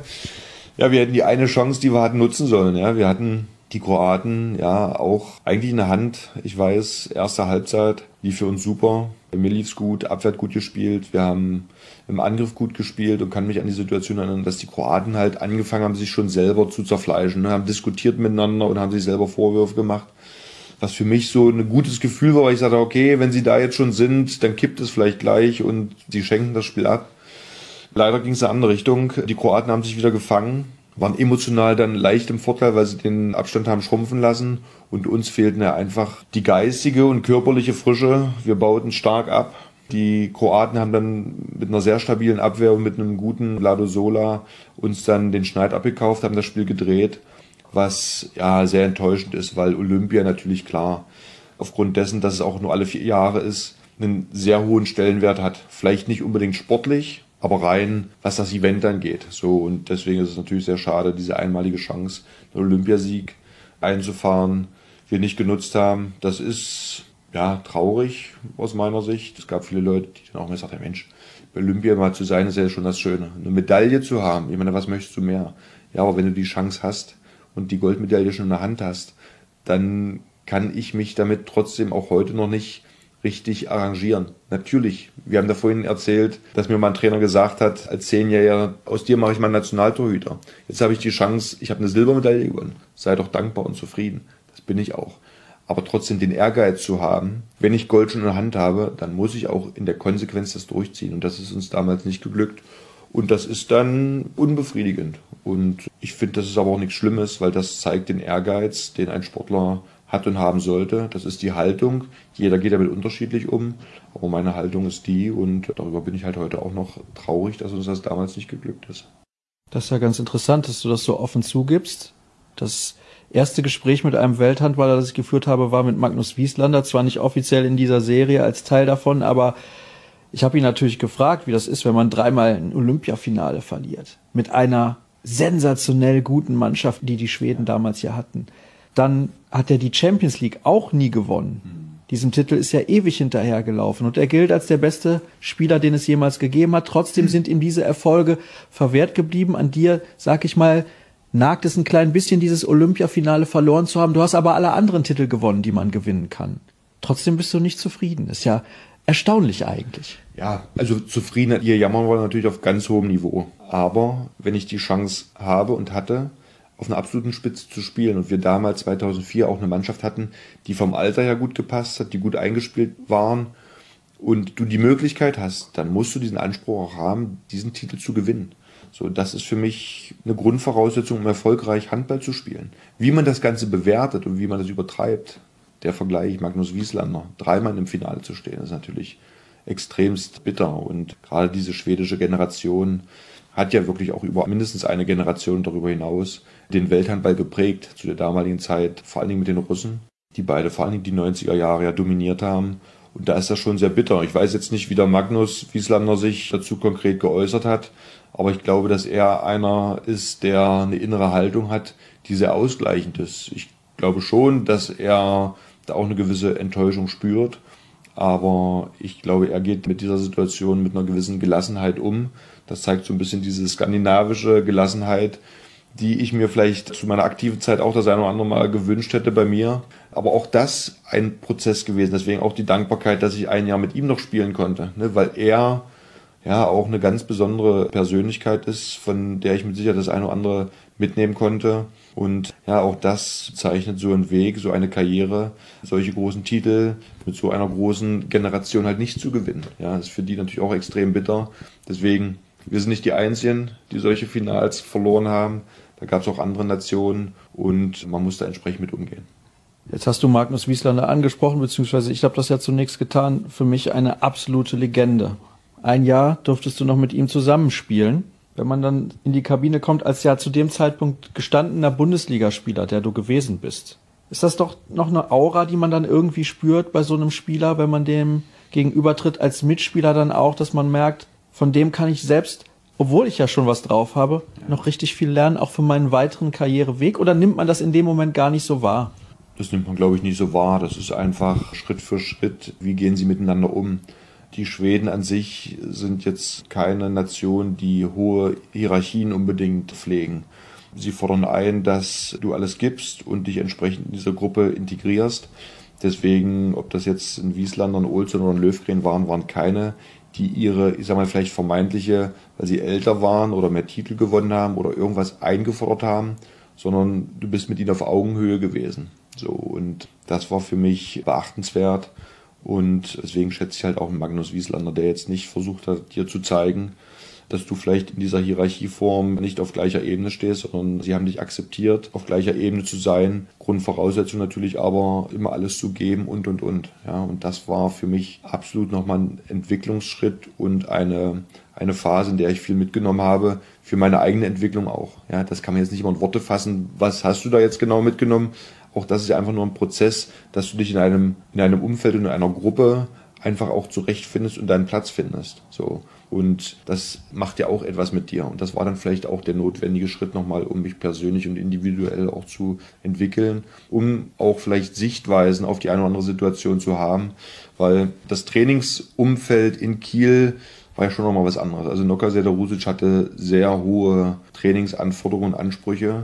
Speaker 2: Ja, wir hätten die eine Chance, die wir hatten, nutzen sollen. Ja, wir hatten die Kroaten ja auch eigentlich in der Hand. Ich weiß, erste Halbzeit lief für uns super. Mir lief's gut, Abwehr hat gut gespielt. Wir haben im Angriff gut gespielt und kann mich an die Situation erinnern, dass die Kroaten halt angefangen haben, sich schon selber zu zerfleischen. Ne? Haben diskutiert miteinander und haben sich selber Vorwürfe gemacht. Was für mich so ein gutes Gefühl war, weil ich sagte, okay, wenn sie da jetzt schon sind, dann kippt es vielleicht gleich und sie schenken das Spiel ab. Leider ging es in eine andere Richtung. Die Kroaten haben sich wieder gefangen, waren emotional dann leicht im Vorteil, weil sie den Abstand haben schrumpfen lassen. Und uns fehlten ja einfach die geistige und körperliche Frische. Wir bauten stark ab. Die Kroaten haben dann mit einer sehr stabilen Abwehr und mit einem guten Lado Sola uns dann den Schneid abgekauft, haben das Spiel gedreht. Was ja sehr enttäuschend ist, weil Olympia natürlich klar, aufgrund dessen, dass es auch nur alle vier Jahre ist, einen sehr hohen Stellenwert hat. Vielleicht nicht unbedingt sportlich, aber rein, was das Event angeht. So, und deswegen ist es natürlich sehr schade, diese einmalige Chance, einen Olympiasieg einzufahren, wir nicht genutzt haben. Das ist ja traurig aus meiner Sicht. Es gab viele Leute, die dann auch mal gesagt haben, Mensch, bei Olympia mal zu sein, ist ja schon das Schöne. Eine Medaille zu haben, ich meine, was möchtest du mehr? Ja, aber wenn du die Chance hast, und die Goldmedaille schon in der Hand hast, dann kann ich mich damit trotzdem auch heute noch nicht richtig arrangieren. Natürlich, wir haben da vorhin erzählt, dass mir mal ein Trainer gesagt hat, als Zehnjähriger, aus dir mache ich mal einen Nationaltorhüter. Jetzt habe ich die Chance, ich habe eine Silbermedaille gewonnen. Sei doch dankbar und zufrieden. Das bin ich auch. Aber trotzdem den Ehrgeiz zu haben, wenn ich Gold schon in der Hand habe, dann muss ich auch in der Konsequenz das durchziehen. Und das ist uns damals nicht geglückt. Und das ist dann unbefriedigend. Und ich finde, das ist aber auch nichts Schlimmes, weil das zeigt den Ehrgeiz, den ein Sportler hat und haben sollte. Das ist die Haltung. Jeder geht damit unterschiedlich um. Aber meine Haltung ist die und darüber bin ich halt heute auch noch traurig, dass uns das damals nicht geglückt ist.
Speaker 1: Das ist ja ganz interessant, dass du das so offen zugibst. Das erste Gespräch mit einem Welthandballer, das ich geführt habe, war mit Magnus Wieslander. Zwar nicht offiziell in dieser Serie als Teil davon, aber ich habe ihn natürlich gefragt, wie das ist, wenn man dreimal ein Olympiafinale verliert. Mit einer sensationell guten Mannschaft, die die Schweden damals ja hatten. Dann hat er die Champions League auch nie gewonnen. Diesem Titel ist ja ewig hinterhergelaufen. Und er gilt als der beste Spieler, den es jemals gegeben hat. Trotzdem sind ihm diese Erfolge verwehrt geblieben. An dir, sag ich mal, nagt es ein klein bisschen, dieses Olympiafinale verloren zu haben. Du hast aber alle anderen Titel gewonnen, die man gewinnen kann. Trotzdem bist du nicht zufrieden. Ist ja erstaunlich eigentlich.
Speaker 2: Ja, also zufrieden, hier jammern wir natürlich auf ganz hohem Niveau. Aber wenn ich die Chance habe und hatte, auf einer absoluten Spitze zu spielen und wir damals zweitausendvier auch eine Mannschaft hatten, die vom Alter her gut gepasst hat, die gut eingespielt waren und du die Möglichkeit hast, dann musst du diesen Anspruch auch haben, diesen Titel zu gewinnen. So, das ist für mich eine Grundvoraussetzung, um erfolgreich Handball zu spielen. Wie man das Ganze bewertet und wie man das übertreibt, der Vergleich Magnus Wieslander, dreimal im Finale zu stehen, ist natürlich extremst bitter. Und gerade diese schwedische Generation hat ja wirklich auch über mindestens eine Generation darüber hinaus den Welthandball geprägt, zu der damaligen Zeit, vor allen Dingen mit den Russen, die beide vor allen Dingen die neunziger Jahre ja dominiert haben. Und da ist das schon sehr bitter. Ich weiß jetzt nicht, wie der Magnus Wieslander sich dazu konkret geäußert hat, aber ich glaube, dass er einer ist, der eine innere Haltung hat, die sehr ausgleichend ist. Ich glaube schon, dass er da auch eine gewisse Enttäuschung spürt, aber ich glaube, er geht mit dieser Situation mit einer gewissen Gelassenheit um. Das zeigt so ein bisschen diese skandinavische Gelassenheit, die ich mir vielleicht zu meiner aktiven Zeit auch das eine oder andere Mal gewünscht hätte bei mir. Aber auch das ein Prozess gewesen. Deswegen auch die Dankbarkeit, dass ich ein Jahr mit ihm noch spielen konnte, ne? Weil er ja auch eine ganz besondere Persönlichkeit ist, von der ich mit Sicherheit das eine oder andere mitnehmen konnte. Und ja, auch das zeichnet so einen Weg, so eine Karriere, solche großen Titel mit so einer großen Generation halt nicht zu gewinnen. Ja, das ist für die natürlich auch extrem bitter. Deswegen, wir sind nicht die Einzigen, die solche Finals verloren haben. Da gab es auch andere Nationen und man muss da entsprechend mit umgehen.
Speaker 1: Jetzt hast du Magnus Wieslander angesprochen, beziehungsweise ich habe das ja zunächst getan. Für mich eine absolute Legende. Ein Jahr durftest du noch mit ihm zusammenspielen. Wenn man dann in die Kabine kommt, als ja zu dem Zeitpunkt gestandener Bundesligaspieler, der du gewesen bist, ist das doch noch eine Aura, die man dann irgendwie spürt bei so einem Spieler, wenn man dem gegenübertritt, als Mitspieler dann auch, dass man merkt, von dem kann ich selbst, obwohl ich ja schon was drauf habe, noch richtig viel lernen, auch für meinen weiteren Karriereweg? Oder nimmt man das in dem Moment gar nicht so wahr?
Speaker 2: Das nimmt man, glaube ich, nicht so wahr. Das ist einfach Schritt für Schritt. Wie gehen sie miteinander um? Die Schweden an sich sind jetzt keine Nation, die hohe Hierarchien unbedingt pflegen. Sie fordern ein, dass du alles gibst und dich entsprechend in diese Gruppe integrierst. Deswegen, ob das jetzt ein Wieslander, ein Olsson oder ein Löfgren waren, waren keine, die ihre, ich sag mal, vielleicht vermeintliche, weil sie älter waren oder mehr Titel gewonnen haben oder irgendwas eingefordert haben, sondern du bist mit ihnen auf Augenhöhe gewesen. So, und das war für mich beachtenswert. Und deswegen schätze ich halt auch einen Magnus Wieslander, der jetzt nicht versucht hat, dir zu zeigen, dass du vielleicht in dieser Hierarchieform nicht auf gleicher Ebene stehst, sondern sie haben dich akzeptiert, auf gleicher Ebene zu sein. Grundvoraussetzung natürlich aber, immer alles zu geben und, und, und. Ja, und das war für mich absolut nochmal ein Entwicklungsschritt und eine, eine Phase, in der ich viel mitgenommen habe, für meine eigene Entwicklung auch. Ja, das kann man jetzt nicht immer in Worte fassen. Was hast du da jetzt genau mitgenommen? Auch das ist ja einfach nur ein Prozess, dass du dich in einem, in einem Umfeld und in einer Gruppe einfach auch zurechtfindest und deinen Platz findest. So. Und das macht ja auch etwas mit dir. Und das war dann vielleicht auch der notwendige Schritt nochmal, um mich persönlich und individuell auch zu entwickeln, um auch vielleicht Sichtweisen auf die eine oder andere Situation zu haben. Weil das Trainingsumfeld in Kiel war ja schon nochmal was anderes. Also Noka Sederusic hatte sehr hohe Trainingsanforderungen und Ansprüche.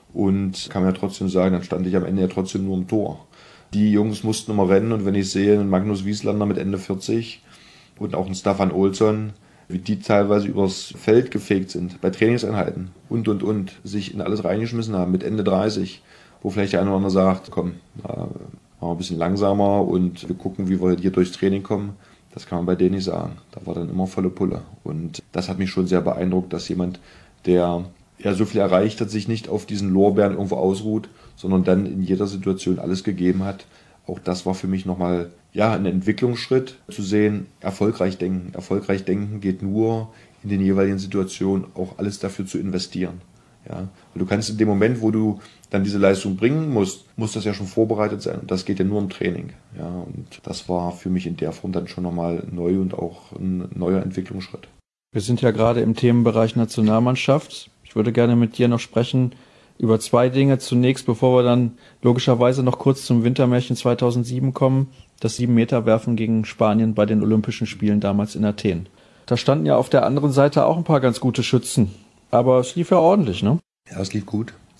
Speaker 2: Und kann man ja trotzdem sagen, dann stand ich am Ende ja trotzdem nur im Tor. Die Jungs mussten immer rennen und wenn ich sehe, einen Magnus Wieslander mit Ende vierzig und auch einen Staffan Olsson, wie die teilweise übers Feld gefegt sind, bei Trainingseinheiten und, und, und, sich in alles reingeschmissen haben mit Ende dreißig, wo vielleicht der eine oder andere sagt, komm, machen wir ein bisschen langsamer und wir gucken, wie wir hier durchs Training kommen. Das kann man bei denen nicht sagen. Da war dann immer volle Pulle. Und das hat mich schon sehr beeindruckt, dass jemand, der ja so viel erreicht hat, sich nicht auf diesen Lorbeeren irgendwo ausruht, sondern dann in jeder Situation alles gegeben hat. Auch das war für mich nochmal ja, ein Entwicklungsschritt, zu sehen, erfolgreich denken. Erfolgreich denken geht nur in den jeweiligen Situationen, auch alles dafür zu investieren. Ja? Weil du kannst in dem Moment, wo du dann diese Leistung bringen musst, muss das ja schon vorbereitet sein. Und das geht ja nur im Training. Ja? Und das war für mich in der Form dann schon nochmal neu und auch ein neuer Entwicklungsschritt.
Speaker 1: Wir sind ja gerade im Themenbereich Nationalmannschaft. Ich würde gerne mit dir noch sprechen über zwei Dinge. Zunächst, bevor wir dann logischerweise noch kurz zum Wintermärchen zweitausendsieben kommen, das Sieben-Meter-Werfen gegen Spanien bei den Olympischen Spielen damals in Athen. Da standen ja auf der anderen Seite auch ein paar ganz gute Schützen. Aber es lief ja ordentlich, ne?
Speaker 2: Ja, es lief gut.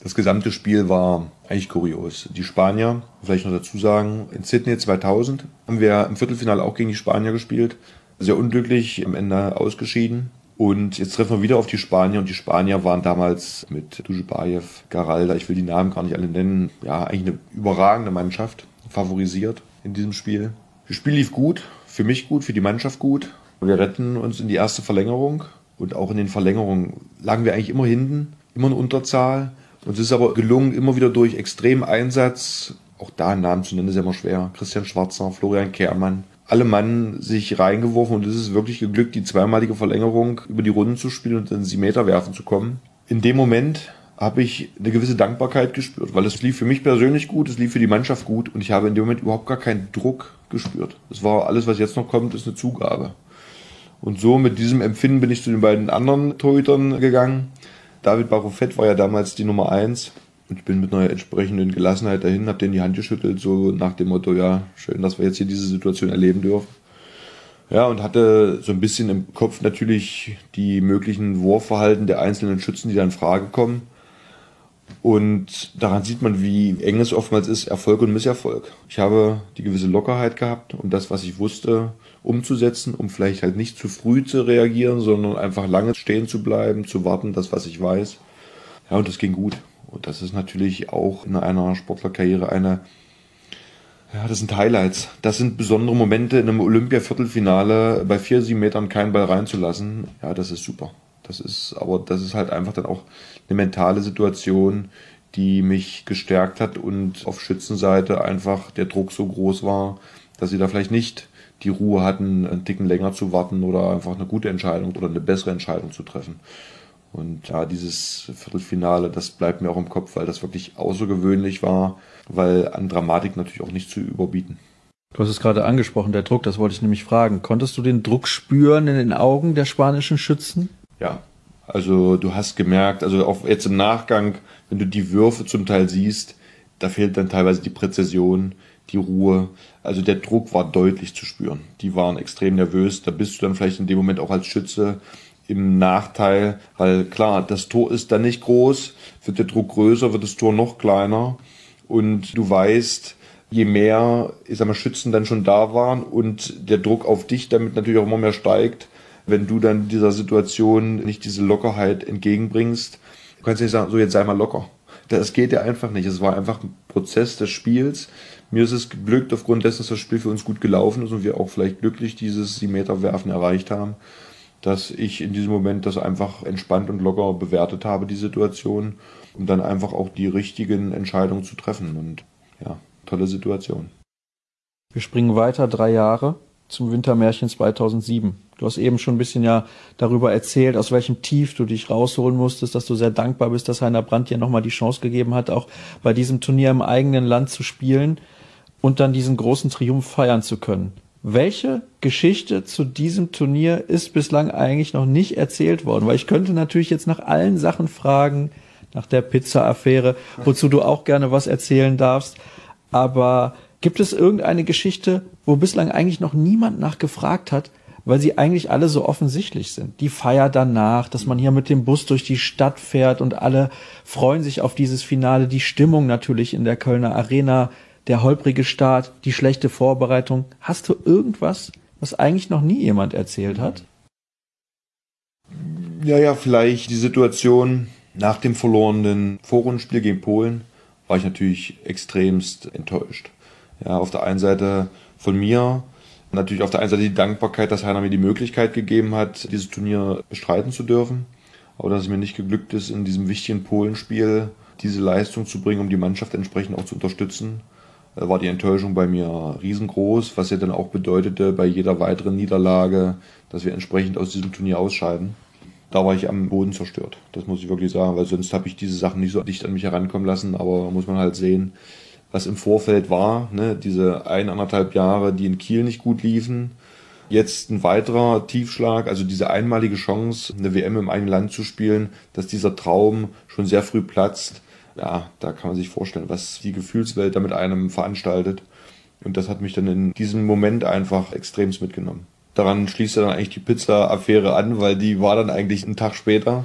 Speaker 2: Das gesamte Spiel war eigentlich kurios. Die Spanier, vielleicht noch dazu sagen, in Sydney zweitausend haben wir im Viertelfinale auch gegen die Spanier gespielt. Sehr unglücklich, am Ende ausgeschieden. Und jetzt treffen wir wieder auf die Spanier. Und die Spanier waren damals mit Dujbajev, Garalda, ich will die Namen gar nicht alle nennen, ja, eigentlich eine überragende Mannschaft, favorisiert in diesem Spiel. Das Spiel lief gut, für mich gut, für die Mannschaft gut. Wir retten uns in die erste Verlängerung. Und auch in den Verlängerungen lagen wir eigentlich immer hinten, immer in Unterzahl. Uns ist aber gelungen, immer wieder durch extremen Einsatz, auch da einen Namen zu nennen, ist ja immer schwer, Christian Schwarzer, Florian Kehrmann, alle Mann sich reingeworfen und es ist wirklich geglückt, die zweimalige Verlängerung über die Runden zu spielen und dann sie Meter werfen zu kommen. In dem Moment habe ich eine gewisse Dankbarkeit gespürt, weil es lief für mich persönlich gut, es lief für die Mannschaft gut und ich habe in dem Moment überhaupt gar keinen Druck gespürt. Das war alles, was jetzt noch kommt, ist eine Zugabe. Und so mit diesem Empfinden bin ich zu den beiden anderen Torhütern gegangen. David Barofet war ja damals die Nummer eins und ich bin mit einer entsprechenden Gelassenheit dahin, habe denen die Hand geschüttelt, so nach dem Motto, ja, schön, dass wir jetzt hier diese Situation erleben dürfen. Ja, und hatte so ein bisschen im Kopf natürlich die möglichen Wurfverhalten der einzelnen Schützen, die da in Frage kommen. Und daran sieht man, wie eng es oftmals ist, Erfolg und Misserfolg. Ich habe die gewisse Lockerheit gehabt, um das, was ich wusste, umzusetzen, um vielleicht halt nicht zu früh zu reagieren, sondern einfach lange stehen zu bleiben, zu warten, das, was ich weiß. Ja, und das ging gut. Und das ist natürlich auch in einer Sportlerkarriere eine, ja, das sind Highlights. Das sind besondere Momente in einem Olympia-Viertelfinale bei vier, sieben Metern keinen Ball reinzulassen. Ja, das ist super. Das ist, aber das ist halt einfach dann auch eine mentale Situation, die mich gestärkt hat und auf Schützenseite einfach der Druck so groß war, dass sie da vielleicht nicht die Ruhe hatten, einen Ticken länger zu warten oder einfach eine gute Entscheidung oder eine bessere Entscheidung zu treffen. Und ja, dieses Viertelfinale, das bleibt mir auch im Kopf, weil das wirklich außergewöhnlich war, weil an Dramatik natürlich auch nicht zu überbieten.
Speaker 1: Du hast es gerade angesprochen, der Druck, das wollte ich nämlich fragen. Konntest du den Druck spüren in den Augen der spanischen Schützen?
Speaker 2: Ja, also du hast gemerkt, also auch jetzt im Nachgang, wenn du die Würfe zum Teil siehst, da fehlt dann teilweise die Präzision, die Ruhe. Also der Druck war deutlich zu spüren. Die waren extrem nervös. Da bist du dann vielleicht in dem Moment auch als Schütze im Nachteil, weil klar, das Tor ist dann nicht groß, wird der Druck größer, wird das Tor noch kleiner und du weißt, je mehr, ich sag mal, Schützen dann schon da waren und der Druck auf dich damit natürlich auch immer mehr steigt, wenn du dann dieser Situation nicht diese Lockerheit entgegenbringst, du kannst nicht sagen, so jetzt sei mal locker. Das geht ja einfach nicht. Es war einfach ein Prozess des Spiels. Mir ist es geglückt, aufgrund dessen, dass das Spiel für uns gut gelaufen ist und wir auch vielleicht glücklich dieses sieben Meter Werfen erreicht haben, dass ich in diesem Moment das einfach entspannt und locker bewertet habe, die Situation, um dann einfach auch die richtigen Entscheidungen zu treffen. Und ja, tolle Situation.
Speaker 1: Wir springen weiter drei Jahre zum Wintermärchen zweitausendsieben. Du hast eben schon ein bisschen ja darüber erzählt, aus welchem Tief du dich rausholen musstest, dass du sehr dankbar bist, dass Heiner Brandt dir nochmal die Chance gegeben hat, auch bei diesem Turnier im eigenen Land zu spielen und dann diesen großen Triumph feiern zu können. Welche Geschichte zu diesem Turnier ist bislang eigentlich noch nicht erzählt worden? Weil ich könnte natürlich jetzt nach allen Sachen fragen, nach der Pizza-Affäre, wozu du auch gerne was erzählen darfst. Aber gibt es irgendeine Geschichte, wo bislang eigentlich noch niemand nachgefragt hat, weil sie eigentlich alle so offensichtlich sind? Die Feier danach, dass man hier mit dem Bus durch die Stadt fährt und alle freuen sich auf dieses Finale. Die Stimmung natürlich in der Kölner Arena, der holprige Start, die schlechte Vorbereitung. Hast du irgendwas, was eigentlich noch nie jemand erzählt hat?
Speaker 2: Ja, ja, vielleicht die Situation nach dem verlorenen Vorrundenspiel gegen Polen war ich natürlich extremst enttäuscht. Ja, auf der einen Seite von mir, natürlich auf der einen Seite die Dankbarkeit, dass Heiner mir die Möglichkeit gegeben hat, dieses Turnier bestreiten zu dürfen. Aber dass es mir nicht geglückt ist, in diesem wichtigen Polenspiel diese Leistung zu bringen, um die Mannschaft entsprechend auch zu unterstützen, war die Enttäuschung bei mir riesengroß, was ja dann auch bedeutete, bei jeder weiteren Niederlage, dass wir entsprechend aus diesem Turnier ausscheiden. Da war ich am Boden zerstört, das muss ich wirklich sagen, weil sonst habe ich diese Sachen nicht so dicht an mich herankommen lassen, aber muss man halt sehen, was im Vorfeld war, ne? Diese ein, anderthalb Jahre, die in Kiel nicht gut liefen. Jetzt ein weiterer Tiefschlag, also diese einmalige Chance, eine W M im eigenen Land zu spielen, dass dieser Traum schon sehr früh platzt. Ja, da kann man sich vorstellen, was die Gefühlswelt da mit einem veranstaltet. Und das hat mich dann in diesem Moment einfach extremst mitgenommen. Daran schließt dann eigentlich die Pizza-Affäre an, weil die war dann eigentlich einen Tag später.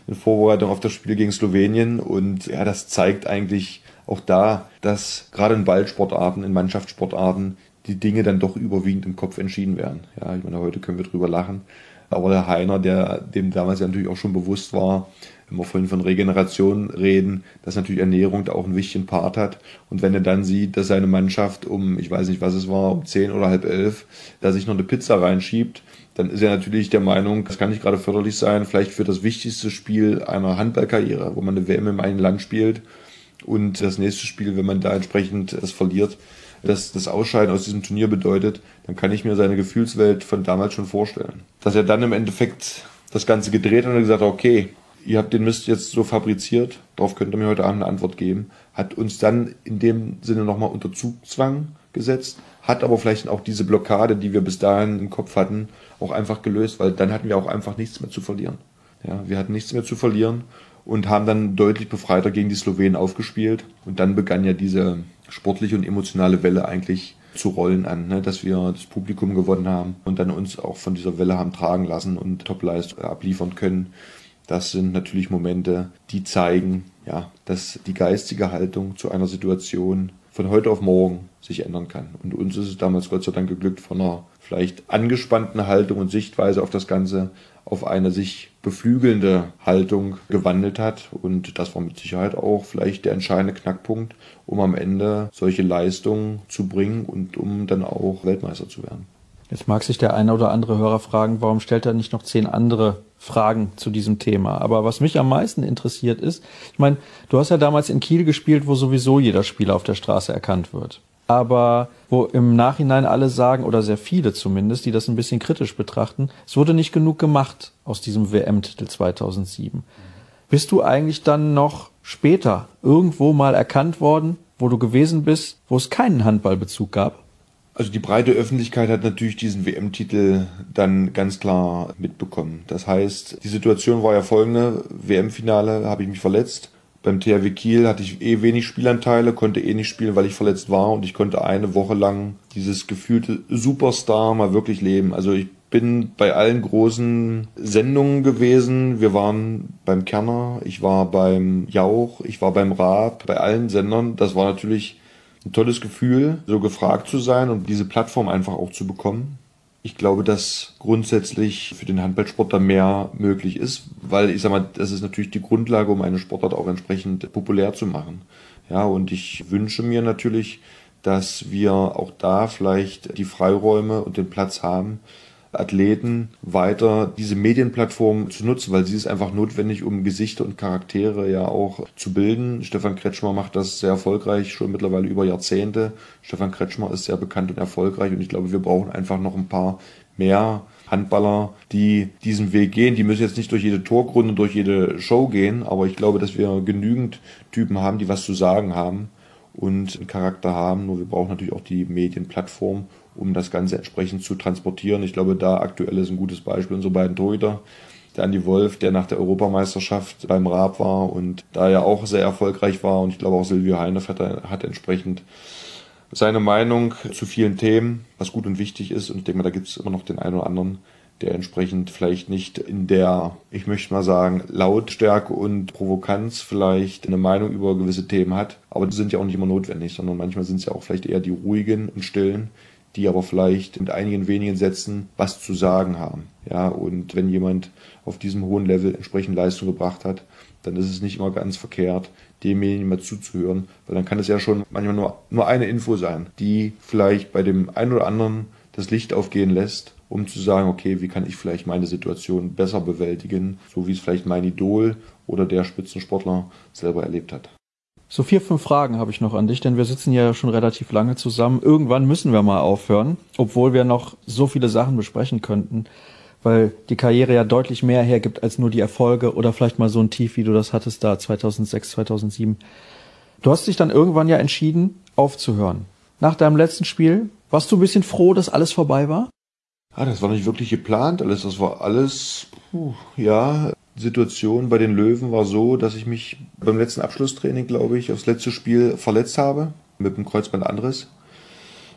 Speaker 2: in Vorbereitung auf das Spiel gegen Slowenien. Und ja, das zeigt eigentlich auch da, dass gerade in Ballsportarten, in Mannschaftssportarten, die Dinge dann doch überwiegend im Kopf entschieden werden. Ja, ich meine, heute können wir drüber lachen. Aber der Heiner, der dem damals ja natürlich auch schon bewusst war, wenn wir vorhin von Regeneration reden, dass natürlich Ernährung da auch einen wichtigen Part hat. Und wenn er dann sieht, dass seine Mannschaft um, ich weiß nicht, was es war, um zehn oder halb elf, da sich noch eine Pizza reinschiebt, dann ist er natürlich der Meinung, das kann nicht gerade förderlich sein, vielleicht für das wichtigste Spiel einer Handballkarriere, wo man eine W M im eigenen Land spielt und das nächste Spiel, wenn man da entsprechend das verliert, dass das Ausscheiden aus diesem Turnier bedeutet, dann kann ich mir seine Gefühlswelt von damals schon vorstellen. Dass er dann im Endeffekt das Ganze gedreht hat und gesagt hat, okay, ihr habt den Mist jetzt so fabriziert, darauf könnt ihr mir heute Abend eine Antwort geben, hat uns dann in dem Sinne nochmal unter Zugzwang gesetzt, hat aber vielleicht auch diese Blockade, die wir bis dahin im Kopf hatten, auch einfach gelöst, weil dann hatten wir auch einfach nichts mehr zu verlieren. Ja, wir hatten nichts mehr zu verlieren und haben dann deutlich befreiter gegen die Slowenen aufgespielt. Und dann begann ja diese sportliche und emotionale Welle eigentlich zu rollen an, ne? Dass wir das Publikum gewonnen haben und dann uns auch von dieser Welle haben tragen lassen und Topleistung abliefern können. Das sind natürlich Momente, die zeigen, ja, dass die geistige Haltung zu einer Situation von heute auf morgen sich ändern kann. Und uns ist es damals Gott sei Dank geglückt, von einer vielleicht angespannten Haltung und Sichtweise auf das Ganze auf eine sich beflügelnde Haltung gewandelt hat. Und das war mit Sicherheit auch vielleicht der entscheidende Knackpunkt, um am Ende solche Leistungen zu bringen und um dann auch Weltmeister zu werden.
Speaker 1: Jetzt mag sich der eine oder andere Hörer fragen, warum stellt er nicht noch zehn andere Fragen zu diesem Thema? Aber was mich am meisten interessiert ist, ich meine, du hast ja damals in Kiel gespielt, wo sowieso jeder Spieler auf der Straße erkannt wird. Aber wo im Nachhinein alle sagen, oder sehr viele zumindest, die das ein bisschen kritisch betrachten, es wurde nicht genug gemacht aus diesem W M-Titel zweitausendsieben. Bist du eigentlich dann noch später irgendwo mal erkannt worden, wo du gewesen bist, wo es keinen Handballbezug gab?
Speaker 2: Also die breite Öffentlichkeit hat natürlich diesen W M-Titel dann ganz klar mitbekommen. Das heißt, die Situation war ja folgende: W M-Finale habe ich mich verletzt. Beim T H W Kiel hatte ich eh wenig Spielanteile, konnte eh nicht spielen, weil ich verletzt war, und ich konnte eine Woche lang dieses gefühlte Superstar mal wirklich leben. Also ich bin bei allen großen Sendungen gewesen. Wir waren beim Kerner, ich war beim Jauch, ich war beim Raab, bei allen Sendern. Das war natürlich ein tolles Gefühl, so gefragt zu sein und diese Plattform einfach auch zu bekommen. Ich glaube, dass grundsätzlich für den Handballsport da mehr möglich ist, weil ich sag mal, das ist natürlich die Grundlage, um eine Sportart auch entsprechend populär zu machen. Ja, und ich wünsche mir natürlich, dass wir auch da vielleicht die Freiräume und den Platz haben, Athleten weiter diese Medienplattform zu nutzen, weil sie ist einfach notwendig, um Gesichter und Charaktere ja auch zu bilden. Stefan Kretschmer macht das sehr erfolgreich, schon mittlerweile über Jahrzehnte. Stefan Kretschmer ist sehr bekannt und erfolgreich, und ich glaube, wir brauchen einfach noch ein paar mehr Handballer, die diesen Weg gehen. Die müssen jetzt nicht durch jede Torrunde, durch jede Show gehen, aber ich glaube, dass wir genügend Typen haben, die was zu sagen haben und einen Charakter haben. Nur wir brauchen natürlich auch die Medienplattform, um das Ganze entsprechend zu transportieren. Ich glaube, da aktuell ist ein gutes Beispiel unsere beiden Torhüter. Der Andi Wolf, der nach der Europameisterschaft beim Raab war und da ja auch sehr erfolgreich war. Und ich glaube auch Silvio Heinef hat, hat entsprechend seine Meinung zu vielen Themen, was gut und wichtig ist. Und ich denke mal, da gibt es immer noch den einen oder anderen, der entsprechend vielleicht nicht in der, ich möchte mal sagen, Lautstärke und Provokanz vielleicht eine Meinung über gewisse Themen hat. Aber die sind ja auch nicht immer notwendig, sondern manchmal sind es ja auch vielleicht eher die ruhigen und stillen, die aber vielleicht mit einigen wenigen Sätzen was zu sagen haben. Ja, und wenn jemand auf diesem hohen Level entsprechend Leistung gebracht hat, dann ist es nicht immer ganz verkehrt, demjenigen mal zuzuhören, weil dann kann es ja schon manchmal nur, nur eine Info sein, die vielleicht bei dem einen oder anderen das Licht aufgehen lässt, um zu sagen, okay, wie kann ich vielleicht meine Situation besser bewältigen, so wie es vielleicht mein Idol oder der Spitzensportler selber erlebt hat.
Speaker 1: So vier, fünf Fragen habe ich noch an dich, denn wir sitzen ja schon relativ lange zusammen. Irgendwann müssen wir mal aufhören, obwohl wir noch so viele Sachen besprechen könnten, weil die Karriere ja deutlich mehr hergibt als nur die Erfolge oder vielleicht mal so ein Tief, wie du das hattest da zweitausendsechs, zweitausendsieben. Du hast dich dann irgendwann ja entschieden, aufzuhören. Nach deinem letzten Spiel, warst du ein bisschen froh, dass alles vorbei war?
Speaker 2: Ah, das war nicht wirklich geplant alles. Das war alles, puh, ja... Die Situation bei den Löwen war so, dass ich mich beim letzten Abschlusstraining, glaube ich, aufs letzte Spiel verletzt habe mit dem Kreuzbandanriss.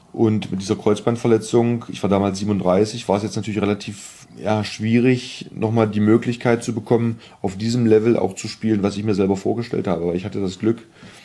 Speaker 2: Und mit dieser Kreuzbandverletzung, ich war damals siebenunddreißig, war es jetzt natürlich relativ ja, schwierig, nochmal die Möglichkeit zu bekommen, auf diesem Level auch zu spielen, was ich mir selber vorgestellt habe. Weil ich hatte das Glück,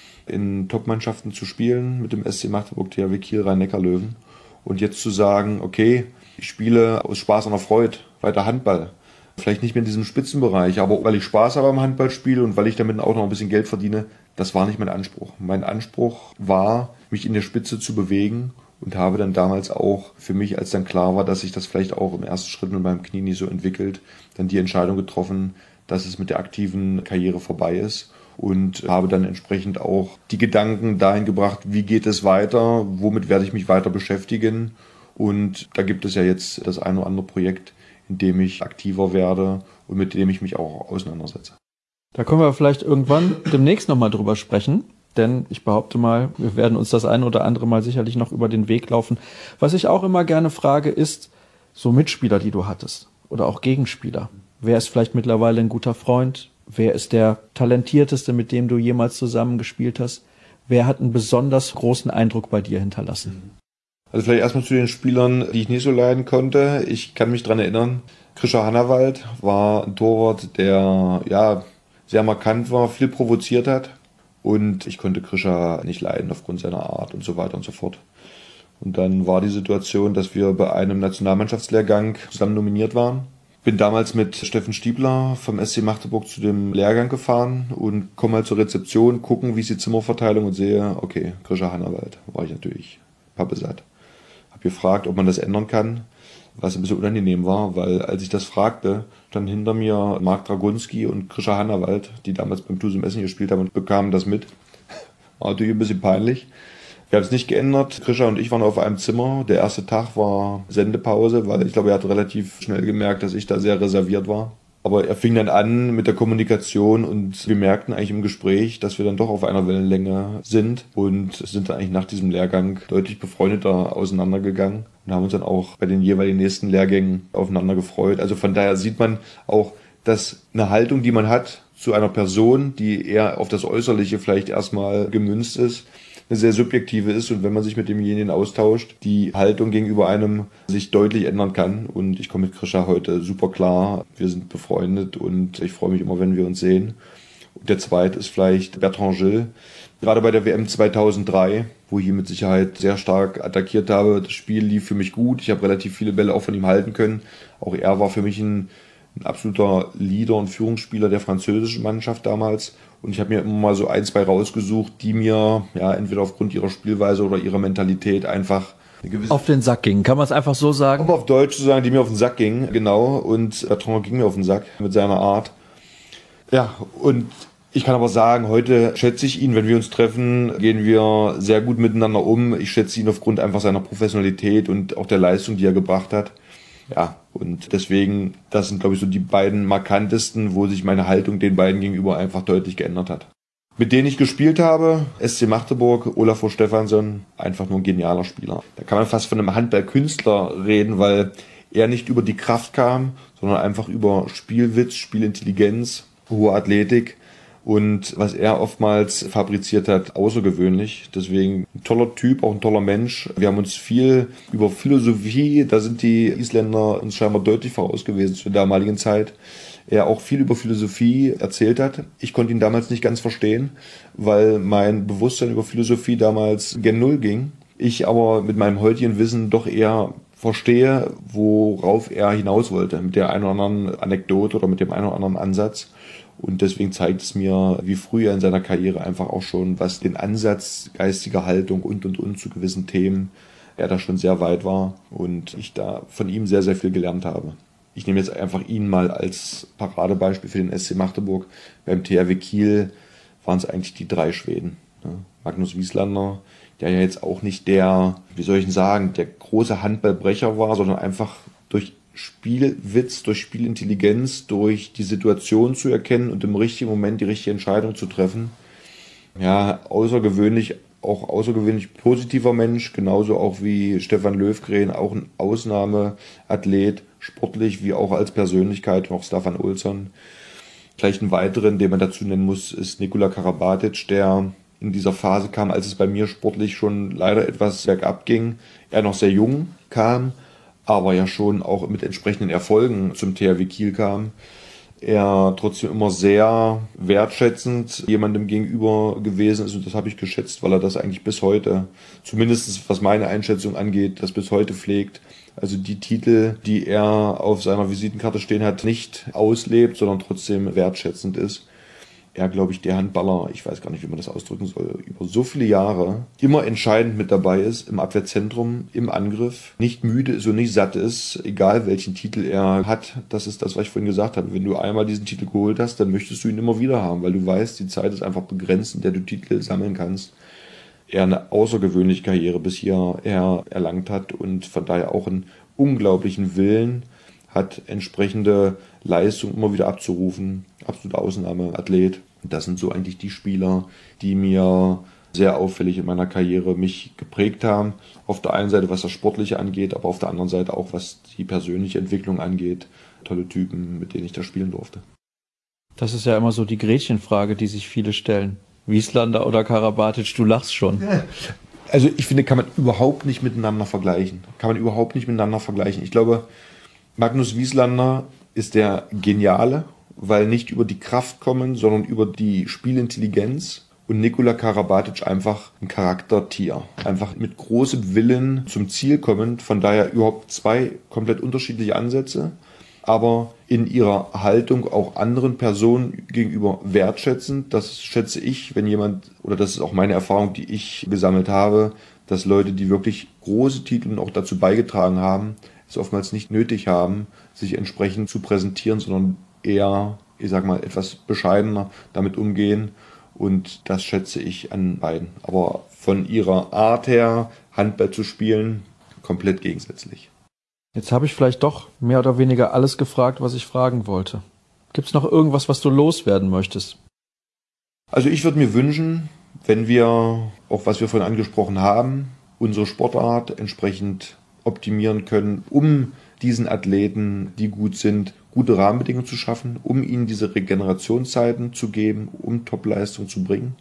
Speaker 2: in Top-Mannschaften zu spielen, mit dem S C Magdeburg, T H W Kiel, Rhein-Neckar-Löwen. Und jetzt zu sagen, okay, ich spiele aus Spaß und der Freude weiter Handball. Vielleicht nicht mehr in diesem Spitzenbereich, aber weil ich Spaß habe am Handballspiel und weil ich damit auch noch ein bisschen Geld verdiene, das war nicht mein Anspruch. Mein Anspruch war, mich in der Spitze zu bewegen und habe dann damals auch für mich, als dann klar war, dass sich das vielleicht auch im ersten Schritt mit meinem Knie nicht so entwickelt, dann die Entscheidung getroffen, dass es mit der aktiven Karriere vorbei ist und habe dann entsprechend auch die Gedanken dahin gebracht, wie geht es weiter, womit werde ich mich weiter beschäftigen, und da gibt es ja jetzt das ein oder andere Projekt, in dem ich aktiver werde und mit dem ich mich auch auseinandersetze.
Speaker 1: Da können wir vielleicht irgendwann demnächst nochmal drüber sprechen, denn ich behaupte mal, wir werden uns das eine oder andere Mal sicherlich noch über den Weg laufen. Was ich auch immer gerne frage, ist so Mitspieler, die du hattest oder auch Gegenspieler. Wer ist vielleicht mittlerweile ein guter Freund? Wer ist der Talentierteste, mit dem du jemals zusammengespielt hast? Wer hat einen besonders großen Eindruck bei dir hinterlassen?
Speaker 2: Also vielleicht erstmal zu den Spielern, die ich nicht so leiden konnte. Ich kann mich daran erinnern, Krischer Hannawald war ein Torwart, der ja sehr markant war, viel provoziert hat. Und ich konnte Krischer nicht leiden aufgrund seiner Art und so weiter und so fort. Und dann war die Situation, dass wir bei einem Nationalmannschaftslehrgang zusammen nominiert waren. Bin damals mit Steffen Stiebler vom S C Magdeburg zu dem Lehrgang gefahren und komme halt zur Rezeption, gucken, wie ist die Zimmerverteilung und sehe, okay, Krischer Hannawald, war ich natürlich pappbesatt. Hab gefragt, ob man das ändern kann, was ein bisschen unangenehm war, weil als ich das fragte, stand hinter mir Marc Dragunski und Krischer Hannawald, die damals beim TuSum Essen gespielt haben, und bekamen das mit. War natürlich ein bisschen peinlich. Wir haben es nicht geändert. Krischer und ich waren auf einem Zimmer. Der erste Tag war Sendepause, weil ich glaube, er hat relativ schnell gemerkt, dass ich da sehr reserviert war. Aber er fing dann an mit der Kommunikation und wir merkten eigentlich im Gespräch, dass wir dann doch auf einer Wellenlänge sind und sind dann eigentlich nach diesem Lehrgang deutlich befreundeter auseinandergegangen und haben uns dann auch bei den jeweiligen nächsten Lehrgängen aufeinander gefreut. Also von daher sieht man auch, dass eine Haltung, die man hat zu einer Person, die eher auf das Äußerliche vielleicht erstmal gemünzt ist, eine sehr subjektive ist, und wenn man sich mit demjenigen austauscht, die Haltung gegenüber einem sich deutlich ändern kann. Und ich komme mit Krischer heute super klar. Wir sind befreundet und ich freue mich immer, wenn wir uns sehen. Und der zweite ist vielleicht Bertrand Gilles. Gerade bei der W M zweitausenddrei, wo ich ihn mit Sicherheit sehr stark attackiert habe. Das Spiel lief für mich gut. Ich habe relativ viele Bälle auch von ihm halten können. Auch er war für mich ein, ein absoluter Leader und Führungsspieler der französischen Mannschaft damals. Und ich habe mir immer mal so ein, zwei rausgesucht, die mir ja entweder aufgrund ihrer Spielweise oder ihrer Mentalität einfach eine gewisse
Speaker 1: auf den Sack gingen. Kann man es einfach so sagen?
Speaker 2: Um auf Deutsch zu sagen, die mir auf den Sack gingen, genau. Und Bertrand ging mir auf den Sack mit seiner Art. Ja, und ich kann aber sagen, heute schätze ich ihn, wenn wir uns treffen, gehen wir sehr gut miteinander um. Ich schätze ihn aufgrund einfach seiner Professionalität und auch der Leistung, die er gebracht hat. Ja, und deswegen, das sind, glaube ich, so die beiden markantesten, wo sich meine Haltung den beiden gegenüber einfach deutlich geändert hat. Mit denen ich gespielt habe, S C Magdeburg, Olafur Stefansson, einfach nur ein genialer Spieler. Da kann man fast von einem Handballkünstler reden, weil er nicht über die Kraft kam, sondern einfach über Spielwitz, Spielintelligenz, hohe Athletik. Und was er oftmals fabriziert hat, außergewöhnlich. Deswegen ein toller Typ, auch ein toller Mensch. Wir haben uns viel über Philosophie, da sind die Isländer uns scheinbar deutlich voraus gewesen zur damaligen Zeit. Er auch viel über Philosophie erzählt hat. Ich konnte ihn damals nicht ganz verstehen, weil mein Bewusstsein über Philosophie damals gen Null ging. Ich aber mit meinem heutigen Wissen doch eher verstehe, worauf er hinaus wollte, mit der einen oder anderen Anekdote oder mit dem einen oder anderen Ansatz. Und deswegen zeigt es mir, wie früh er in seiner Karriere einfach auch schon, was den Ansatz geistiger Haltung und und und zu gewissen Themen, er da schon sehr weit war und ich da von ihm sehr, sehr viel gelernt habe. Ich nehme jetzt einfach ihn mal als Paradebeispiel für den S C Magdeburg. Beim T H W Kiel waren es eigentlich die drei Schweden. Magnus Wieslander, der ja jetzt auch nicht der, wie soll ich denn sagen, der große Handballbrecher war, sondern einfach durch Spielwitz, durch Spielintelligenz, durch die Situation zu erkennen und im richtigen Moment die richtige Entscheidung zu treffen. Ja, außergewöhnlich, auch außergewöhnlich positiver Mensch, genauso auch wie Stefan Löfgren, auch ein Ausnahmeathlet, sportlich wie auch als Persönlichkeit, auch Staffan Olsson. Vielleicht einen weiteren, den man dazu nennen muss, ist Nikola Karabatic, der in dieser Phase kam, als es bei mir sportlich schon leider etwas bergab ging. Er noch sehr jung kam, aber ja schon auch mit entsprechenden Erfolgen zum T H W Kiel kam. Er trotzdem immer sehr wertschätzend jemandem gegenüber gewesen ist und das habe ich geschätzt, weil er das eigentlich bis heute, zumindest was meine Einschätzung angeht, das bis heute pflegt. Also die Titel, die er auf seiner Visitenkarte stehen hat, nicht auslebt, sondern trotzdem wertschätzend ist. Er, glaube ich, der Handballer, ich weiß gar nicht, wie man das ausdrücken soll, über so viele Jahre immer entscheidend mit dabei ist, im Abwehrzentrum, im Angriff, nicht müde ist und nicht satt ist, egal welchen Titel er hat. Das ist das, was ich vorhin gesagt habe. Wenn du einmal diesen Titel geholt hast, dann möchtest du ihn immer wieder haben, weil du weißt, die Zeit ist einfach begrenzt, in der du Titel sammeln kannst. Er eine außergewöhnliche Karriere bis hierher erlangt hat und von daher auch einen unglaublichen Willen hat, entsprechende Leistung immer wieder abzurufen. Absolute Ausnahmeathlet. Und das sind so eigentlich die Spieler, die mir sehr auffällig in meiner Karriere mich geprägt haben. Auf der einen Seite, was das Sportliche angeht, aber auf der anderen Seite auch, was die persönliche Entwicklung angeht. Tolle Typen, mit denen ich da spielen durfte.
Speaker 1: Das ist ja immer so die Gretchenfrage, die sich viele stellen. Wieslander oder Karabatic, du lachst schon.
Speaker 2: Also ich finde, kann man überhaupt nicht miteinander vergleichen. Kann man überhaupt nicht miteinander vergleichen. Ich glaube, Magnus Wieslander ist der Geniale, weil nicht über die Kraft kommen, sondern über die Spielintelligenz. Und Nikola Karabatic einfach ein Charaktertier. Einfach mit großem Willen zum Ziel kommend. Von daher überhaupt zwei komplett unterschiedliche Ansätze. Aber in ihrer Haltung auch anderen Personen gegenüber wertschätzend. Das schätze ich, wenn jemand, oder das ist auch meine Erfahrung, die ich gesammelt habe, dass Leute, die wirklich große Titel auch dazu beigetragen haben, es oftmals nicht nötig haben, sich entsprechend zu präsentieren, sondern eher, ich sag mal, etwas bescheidener damit umgehen. Und das schätze ich an beiden. Aber von ihrer Art her, Handball zu spielen, komplett gegensätzlich.
Speaker 1: Jetzt habe ich vielleicht doch mehr oder weniger alles gefragt, was ich fragen wollte. Gibt es noch irgendwas, was du loswerden möchtest?
Speaker 2: Also ich würde mir wünschen, wenn wir, auch was wir vorhin angesprochen haben, unsere Sportart entsprechend optimieren können, um diesen Athleten, die gut sind, gute Rahmenbedingungen zu schaffen, um ihnen diese Regenerationszeiten zu geben, um Topleistung zu bringen.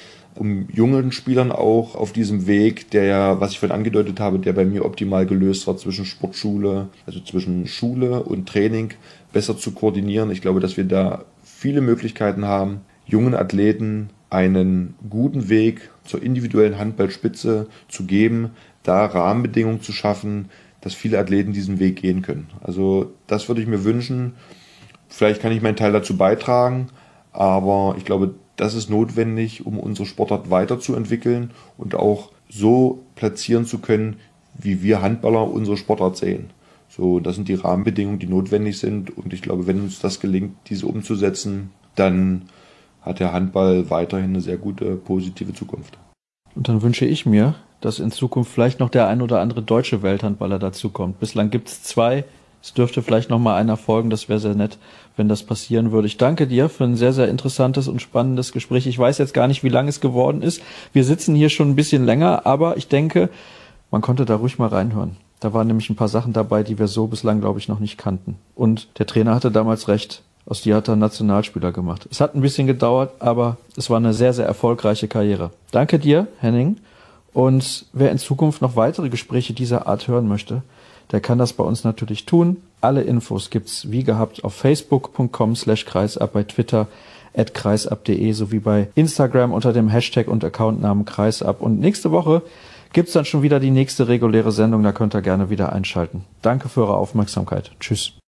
Speaker 2: Um jungen Spielern auch auf diesem Weg, der ja, was ich vorhin angedeutet habe, der bei mir optimal gelöst war zwischen Sportschule, also zwischen Schule und Training, besser zu koordinieren. Ich glaube, dass wir da viele Möglichkeiten haben, jungen Athleten einen guten Weg zur individuellen Handballspitze zu geben, da Rahmenbedingungen zu schaffen, dass viele Athleten diesen Weg gehen können. Also das würde ich mir wünschen. Vielleicht kann ich meinen Teil dazu beitragen, aber ich glaube, das ist notwendig, um unsere Sportart weiterzuentwickeln und auch so platzieren zu können, wie wir Handballer unsere Sportart sehen. So, das sind die Rahmenbedingungen, die notwendig sind. Und ich glaube, wenn uns das gelingt, diese umzusetzen, dann hat der Handball weiterhin eine sehr gute, positive Zukunft.
Speaker 1: Und dann wünsche ich mir, dass in Zukunft vielleicht noch der ein oder andere deutsche Welthandballer dazukommt. Bislang gibt es zwei. Es dürfte vielleicht noch mal einer folgen. Das wäre sehr nett, wenn das passieren würde. Ich danke dir für ein sehr, sehr interessantes und spannendes Gespräch. Ich weiß jetzt gar nicht, wie lang es geworden ist. Wir sitzen hier schon ein bisschen länger, aber ich denke, man konnte da ruhig mal reinhören. Da waren nämlich ein paar Sachen dabei, die wir so bislang, glaube ich, noch nicht kannten. Und der Trainer hatte damals recht. Aus dir hat er einen Nationalspieler gemacht. Es hat ein bisschen gedauert, aber es war eine sehr, sehr erfolgreiche Karriere. Danke dir, Henning. Und wer in Zukunft noch weitere Gespräche dieser Art hören möchte, der kann das bei uns natürlich tun. Alle Infos gibt's wie gehabt auf facebook punkt com slash kreisab, bei Twitter at kreisab punkt de sowie bei Instagram unter dem Hashtag und Accountnamen kreisab. Und nächste Woche gibt's dann schon wieder die nächste reguläre Sendung. Da könnt ihr gerne wieder einschalten. Danke für eure Aufmerksamkeit. Tschüss.